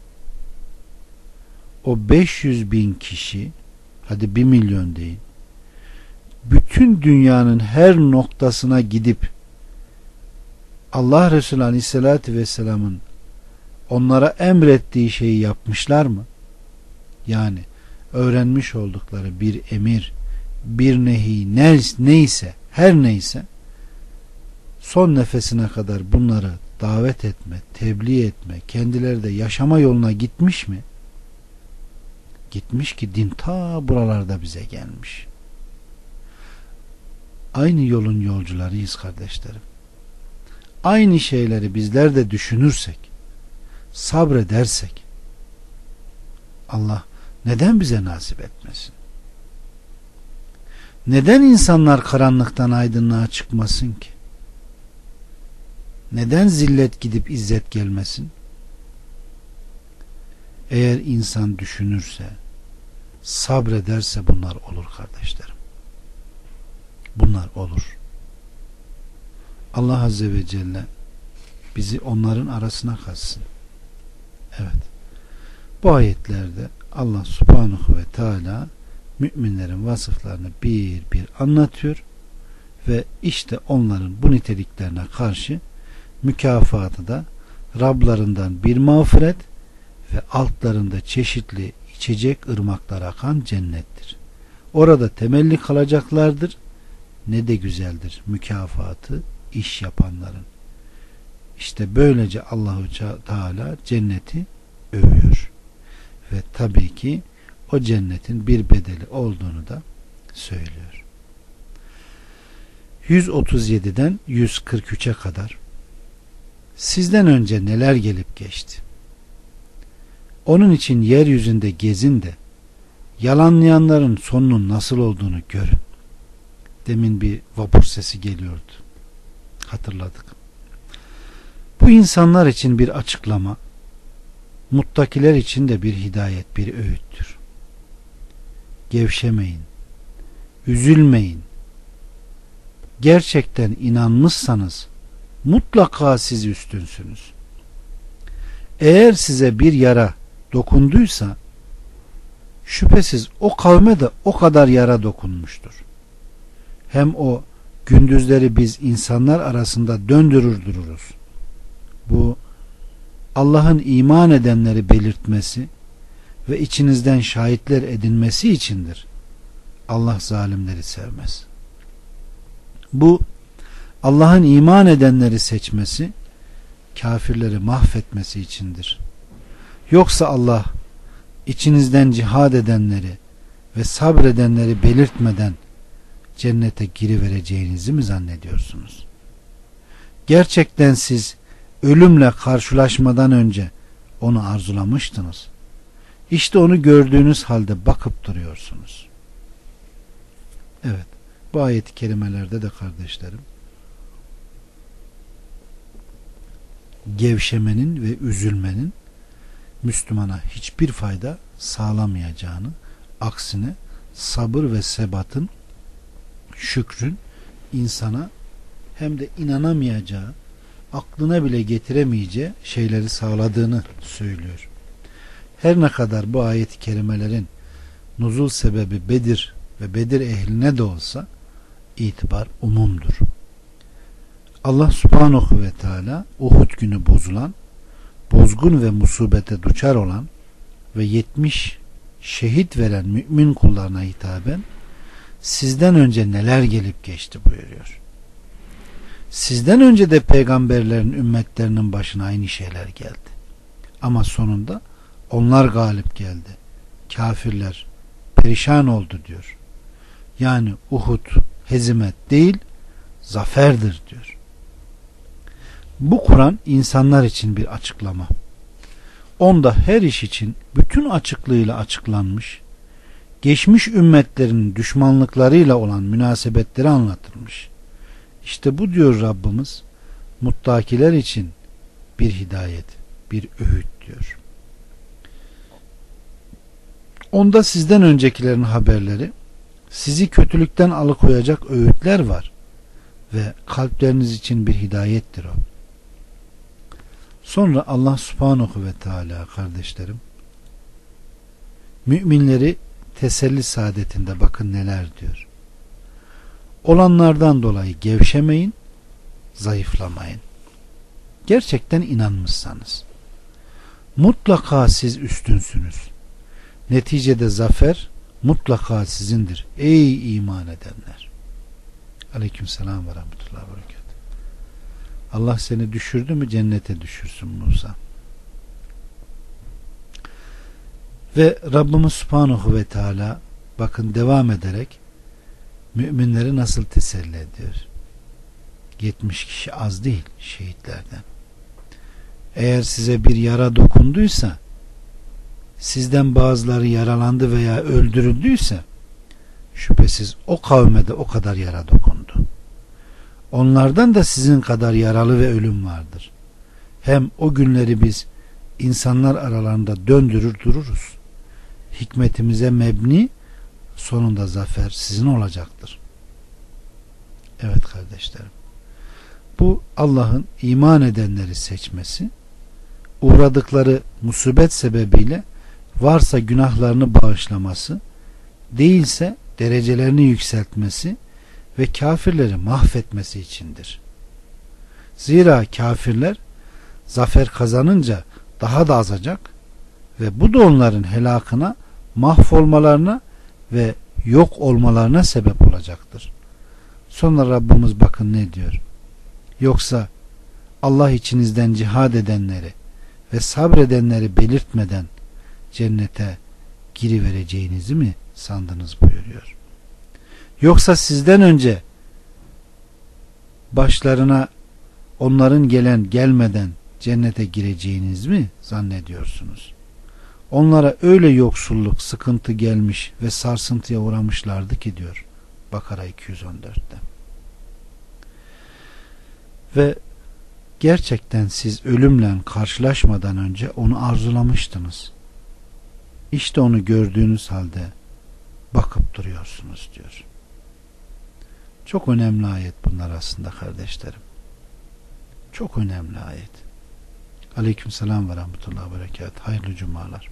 O 500 bin kişi, hadi 1 milyon deyin, bütün dünyanın her noktasına gidip Allah Resulü Aleyhisselatü Vesselam'ın onlara emrettiği şeyi yapmışlar mı? Yani öğrenmiş oldukları bir emir, bir nehi, neyse, her neyse, son nefesine kadar bunları davet etme, tebliğ etme, kendileri de yaşama yoluna gitmiş mi? Gitmiş ki din ta buralarda bize gelmiş. Aynı yolun yolcularıyız kardeşlerim. Aynı şeyleri bizler de düşünürsek, sabredersek, Allah neden bize nasip etmesin? Neden insanlar karanlıktan aydınlığa çıkmasın ki? Neden zillet gidip izzet gelmesin? Eğer insan düşünürse, sabrederse bunlar olur kardeşlerim. Bunlar olur. Allah Azze ve Celle bizi onların arasına katsın. Evet. Bu ayetlerde Allah Subhanahu ve Teala müminlerin vasıflarını bir bir anlatıyor ve işte onların bu niteliklerine karşı mükafatı da Rablarından bir mağfiret ve altlarında çeşitli içecek ırmaklar akan cennettir. Orada temelli kalacaklardır. Ne de güzeldir mükafatı iş yapanların. İşte böylece Allahu Teala cenneti övüyor. Ve tabii ki o cennetin bir bedeli olduğunu da söylüyor. 137'den 143'e kadar sizden önce neler gelip geçti? Onun için yeryüzünde gezin de yalanlayanların sonunun nasıl olduğunu görün. Demin bir vapur sesi geliyordu. Hatırladık. Bu insanlar için bir açıklama, muttakiler için de bir hidayet, bir öğüttür. Gevşemeyin, üzülmeyin. Gerçekten inanmışsanız mutlaka siz üstünsünüz. Eğer size bir yara dokunduysa şüphesiz o kavme de o kadar yara dokunmuştur. Hem o gündüzleri biz insanlar arasında döndürür dururuz. Bu Allah'ın iman edenleri belirtmesi ve içinizden şahitler edinmesi içindir. Allah zalimleri sevmez. Bu Allah'ın iman edenleri seçmesi, kafirleri mahvetmesi içindir. Yoksa Allah içinizden cihad edenleri ve sabredenleri belirtmeden cennete girivereceğinizi mi zannediyorsunuz? Gerçekten siz ölümle karşılaşmadan önce onu arzulamıştınız. İşte onu gördüğünüz halde bakıp duruyorsunuz. Evet, bu ayet-i kerimelerde de kardeşlerim, gevşemenin ve üzülmenin Müslümana hiçbir fayda sağlamayacağını, aksine sabır ve sebatın, şükrün insana hem de inanamayacağı, aklına bile getiremeyeceği şeyleri sağladığını söylüyor. Her ne kadar bu ayet-i kerimelerin nuzul sebebi Bedir ve Bedir ehline de olsa itibar umumdur. Allah subhanahu ve teala Uhud günü bozulan, bozgun ve musibete duçar olan ve 70 şehit veren mümin kullarına hitaben sizden önce neler gelip geçti buyuruyor. Sizden önce de peygamberlerin ümmetlerinin başına aynı şeyler geldi. Ama sonunda onlar galip geldi. Kafirler perişan oldu diyor. Yani Uhud hezimet değil, zaferdir diyor. Bu Kur'an insanlar için bir açıklama. Onda her iş için bütün açıklığıyla açıklanmış, geçmiş ümmetlerin düşmanlıklarıyla olan münasebetleri anlatılmış. İşte bu diyor Rabbimiz, muttakiler için bir hidayet, bir öğüt diyor. Onda sizden öncekilerin haberleri, sizi kötülükten alıkoyacak öğütler var ve kalpleriniz için bir hidayettir o. Sonra Allah subhanahu ve teala kardeşlerim, müminleri teselli saadetinde bakın neler diyor. Olanlardan dolayı gevşemeyin, zayıflamayın. Gerçekten inanmışsanız, mutlaka siz üstünsünüz. Neticede zafer mutlaka sizindir. Ey iman edenler. Aleykümselam ve rahmetullahi ve berekatuhu. Allah seni düşürdü mü cennete düşürsün Musa. Ve Rabbimiz Subhanahu ve Teala bakın devam ederek müminleri nasıl teselli ediyor. 70 kişi az değil şehitlerden. Eğer size bir yara dokunduysa, sizden bazıları yaralandı veya öldürüldüyse, şüphesiz o kavme de o kadar yara dokundu. Onlardan da sizin kadar yaralı ve ölüm vardır. Hem o günleri biz insanlar aralarında döndürür dururuz. Hikmetimize mebni, sonunda zafer sizin olacaktır. Evet kardeşlerim. Bu Allah'ın iman edenleri seçmesi, uğradıkları musibet sebebiyle varsa günahlarını bağışlaması, değilse derecelerini yükseltmesi ve kafirleri mahvetmesi içindir. Zira kafirler zafer kazanınca daha da azacak ve bu da onların helakına, mahvolmalarına ve yok olmalarına sebep olacaktır. Sonra Rabbimiz bakın ne diyor. Yoksa Allah içinizden cihad edenleri ve sabredenleri belirtmeden cennete girivereceğinizi mi sandınız buyuruyor. Yoksa sizden önce başlarına onların gelen gelmeden cennete gireceğiniz mi zannediyorsunuz? Onlara öyle yoksulluk, sıkıntı gelmiş ve sarsıntıya uğramışlardı ki diyor Bakara 214'te. Ve gerçekten siz ölümle karşılaşmadan önce onu arzulamıştınız. İşte onu gördüğünüz halde bakıp duruyorsunuz diyor. Çok önemli ayet bunlar aslında kardeşlerim. Çok önemli ayet. Aleykümselam ve rahmetullahi ve berekatuhu. Hayırlı cumalar.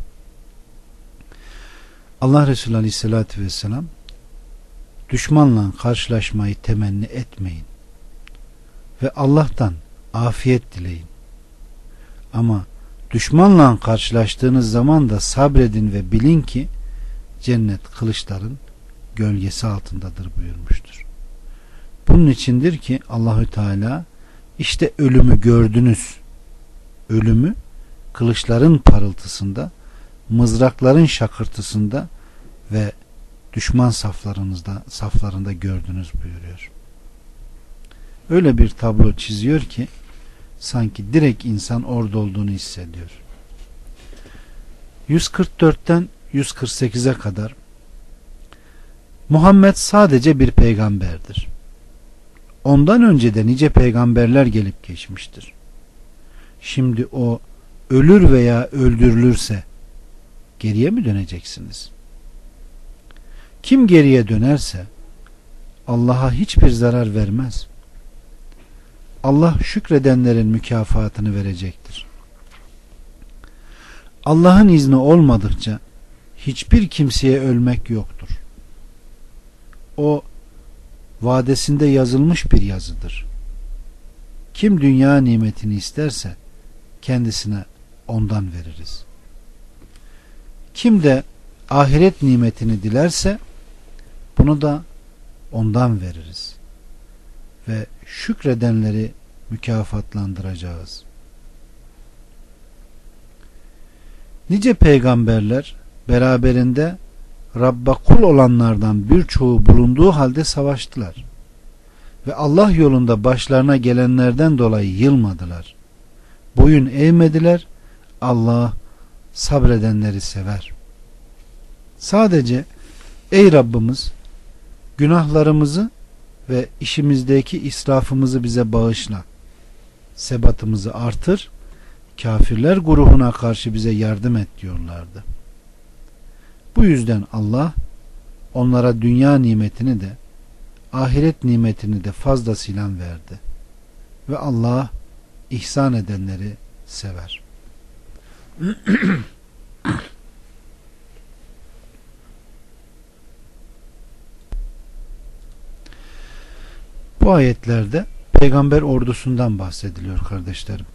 Allah Resulü Aleyhisselatü Vesselam, düşmanla karşılaşmayı temenni etmeyin ve Allah'tan afiyet dileyin. Ama düşmanla karşılaştığınız zaman da sabredin ve bilin ki cennet kılıçların gölgesi altındadır buyurmuştur. Bunun içindir ki Allahü Teala işte ölümü gördünüz. Ölümü kılıçların parıltısında, mızrakların şakırtısında ve düşman saflarında gördünüz buyuruyor. Öyle bir tablo çiziyor ki sanki direkt insan orada olduğunu hissediyor. 144'ten 148'e kadar Muhammed sadece bir peygamberdir. Ondan önce de nice peygamberler gelip geçmiştir. Şimdi o ölür veya öldürülürse geriye mi döneceksiniz? Kim geriye dönerse Allah'a hiçbir zarar vermez. Allah şükredenlerin mükafatını verecektir. Allah'ın izni olmadıkça hiçbir kimseye ölmek yoktur. O vadesinde yazılmış bir yazıdır. Kim dünya nimetini isterse kendisine ondan veririz. Kim de ahiret nimetini dilerse bunu da ondan veririz. Ve şükredenleri mükafatlandıracağız. Nice peygamberler beraberinde Rabb'a kul olanlardan birçoğu bulunduğu halde savaştılar. Ve Allah yolunda başlarına gelenlerden dolayı yılmadılar. Boyun eğmediler. Allah sabredenleri sever. Sadece ey Rabbimiz günahlarımızı ve işimizdeki israfımızı bize bağışla. Sebatımızı artır. Kafirler grubuna karşı bize yardım et diyorlardı. Bu yüzden Allah onlara dünya nimetini de ahiret nimetini de fazlasıyla verdi. Ve Allah ihsan edenleri sever. Bu ayetlerde peygamber ordusundan bahsediliyor kardeşlerim.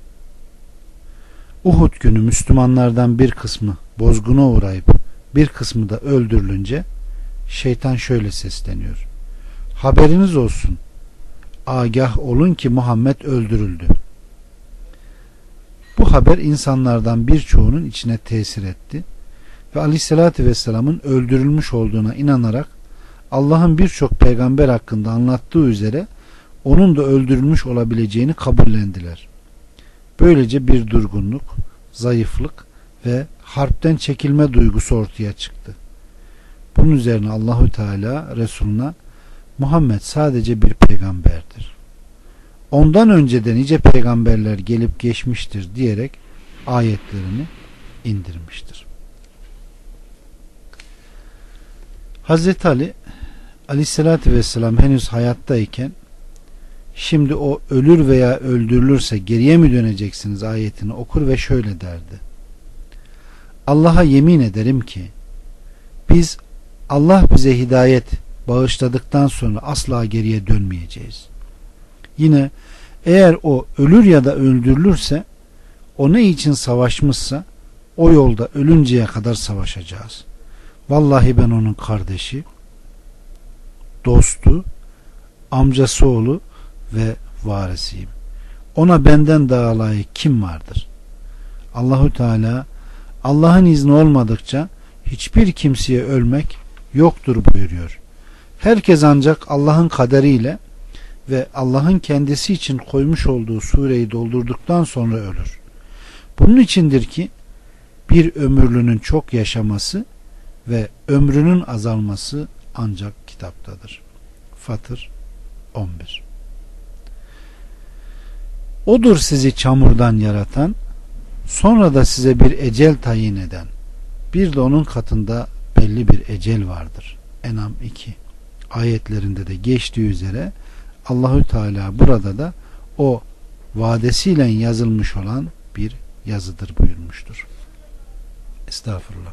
Uhud günü Müslümanlardan bir kısmı bozguna uğrayıp bir kısmı da öldürülünce şeytan şöyle sesleniyor. Haberiniz olsun, agah olun ki Muhammed öldürüldü. Bu haber insanlardan birçoğunun içine tesir etti ve Aleyhisselatü Vesselam'ın öldürülmüş olduğuna inanarak Allah'ın birçok peygamber hakkında anlattığı üzere onun da öldürülmüş olabileceğini kabullendiler. Böylece bir durgunluk, zayıflık ve harpten çekilme duygusu ortaya çıktı. Bunun üzerine Allahü Teala Resuluna Muhammed sadece bir peygamberdir. Ondan önce de nice peygamberler gelip geçmiştir diyerek ayetlerini indirmiştir. Hazreti Ali Aleyhisselatü Vesselam henüz hayattayken şimdi o ölür veya öldürülürse geriye mi döneceksiniz ayetini okur ve şöyle derdi. Allah'a yemin ederim ki biz Allah bize hidayet bağışladıktan sonra asla geriye dönmeyeceğiz. Yine eğer o ölür ya da öldürülürse o ne için savaşmışsa o yolda ölünceye kadar savaşacağız. Vallahi ben onun kardeşi, dostu, amcası oğlu ve varisiyim. Ona benden daha layık kim vardır? Allahü Teala Allah'ın izni olmadıkça hiçbir kimseye ölmek yoktur buyuruyor. Herkes ancak Allah'ın kaderiyle ve Allah'ın kendisi için koymuş olduğu sureyi doldurduktan sonra ölür. Bunun içindir ki bir ömürlünün çok yaşaması ve ömrünün azalması ancak kitaptadır. Fatır 11. Odur sizi çamurdan yaratan, sonra da size bir ecel tayin eden, bir de onun katında belli bir ecel vardır. En'am 2 ayetlerinde de geçtiği üzere Allahü Teala burada da o vadesiyle yazılmış olan bir yazıdır buyurmuştur. Estağfurullah.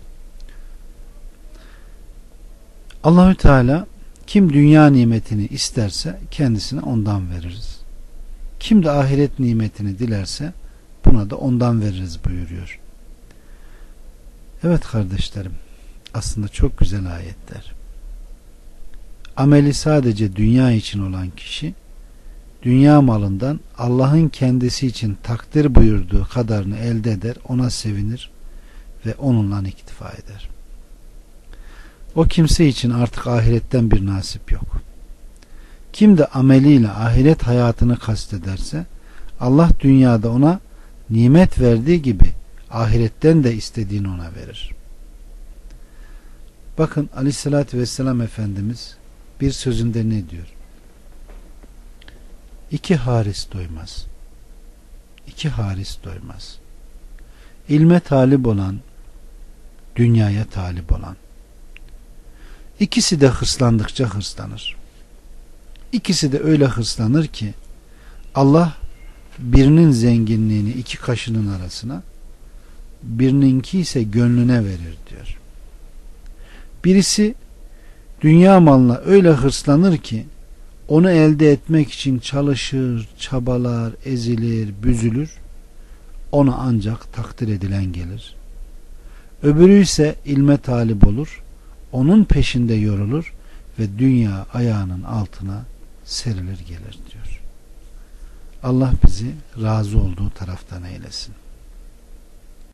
Allahü Teala kim dünya nimetini isterse kendisine ondan veririz. Kim de ahiret nimetini dilerse buna da ondan veririz buyuruyor. Evet kardeşlerim, aslında çok güzel ayetler. Ameli sadece dünya için olan kişi dünya malından Allah'ın kendisi için takdir buyurduğu kadarını elde eder, ona sevinir ve onunla iktifa eder. O kimse için artık ahiretten bir nasip yok. Kim de ameliyle ahiret hayatını kastederse Allah dünyada ona nimet verdiği gibi ahiretten de istediğini ona verir. Bakın Aleyhisselatü Vesselam Efendimiz bir sözünde ne diyor? İki haris doymaz. İki haris doymaz. İlme talip olan, dünyaya talip olan. İkisi de hırslandıkça hırslanır. İkisi de öyle hırslanır ki Allah birinin zenginliğini iki kaşının arasına, birininki ise gönlüne verir diyor. Birisi dünya malına öyle hırslanır ki onu elde etmek için çalışır, çabalar, ezilir, büzülür. Ona ancak takdir edilen gelir. Öbürü ise ilme talip olur, onun peşinde yorulur ve dünya ayağının altına serilir gelir diyor. Allah bizi razı olduğu taraftan eylesin.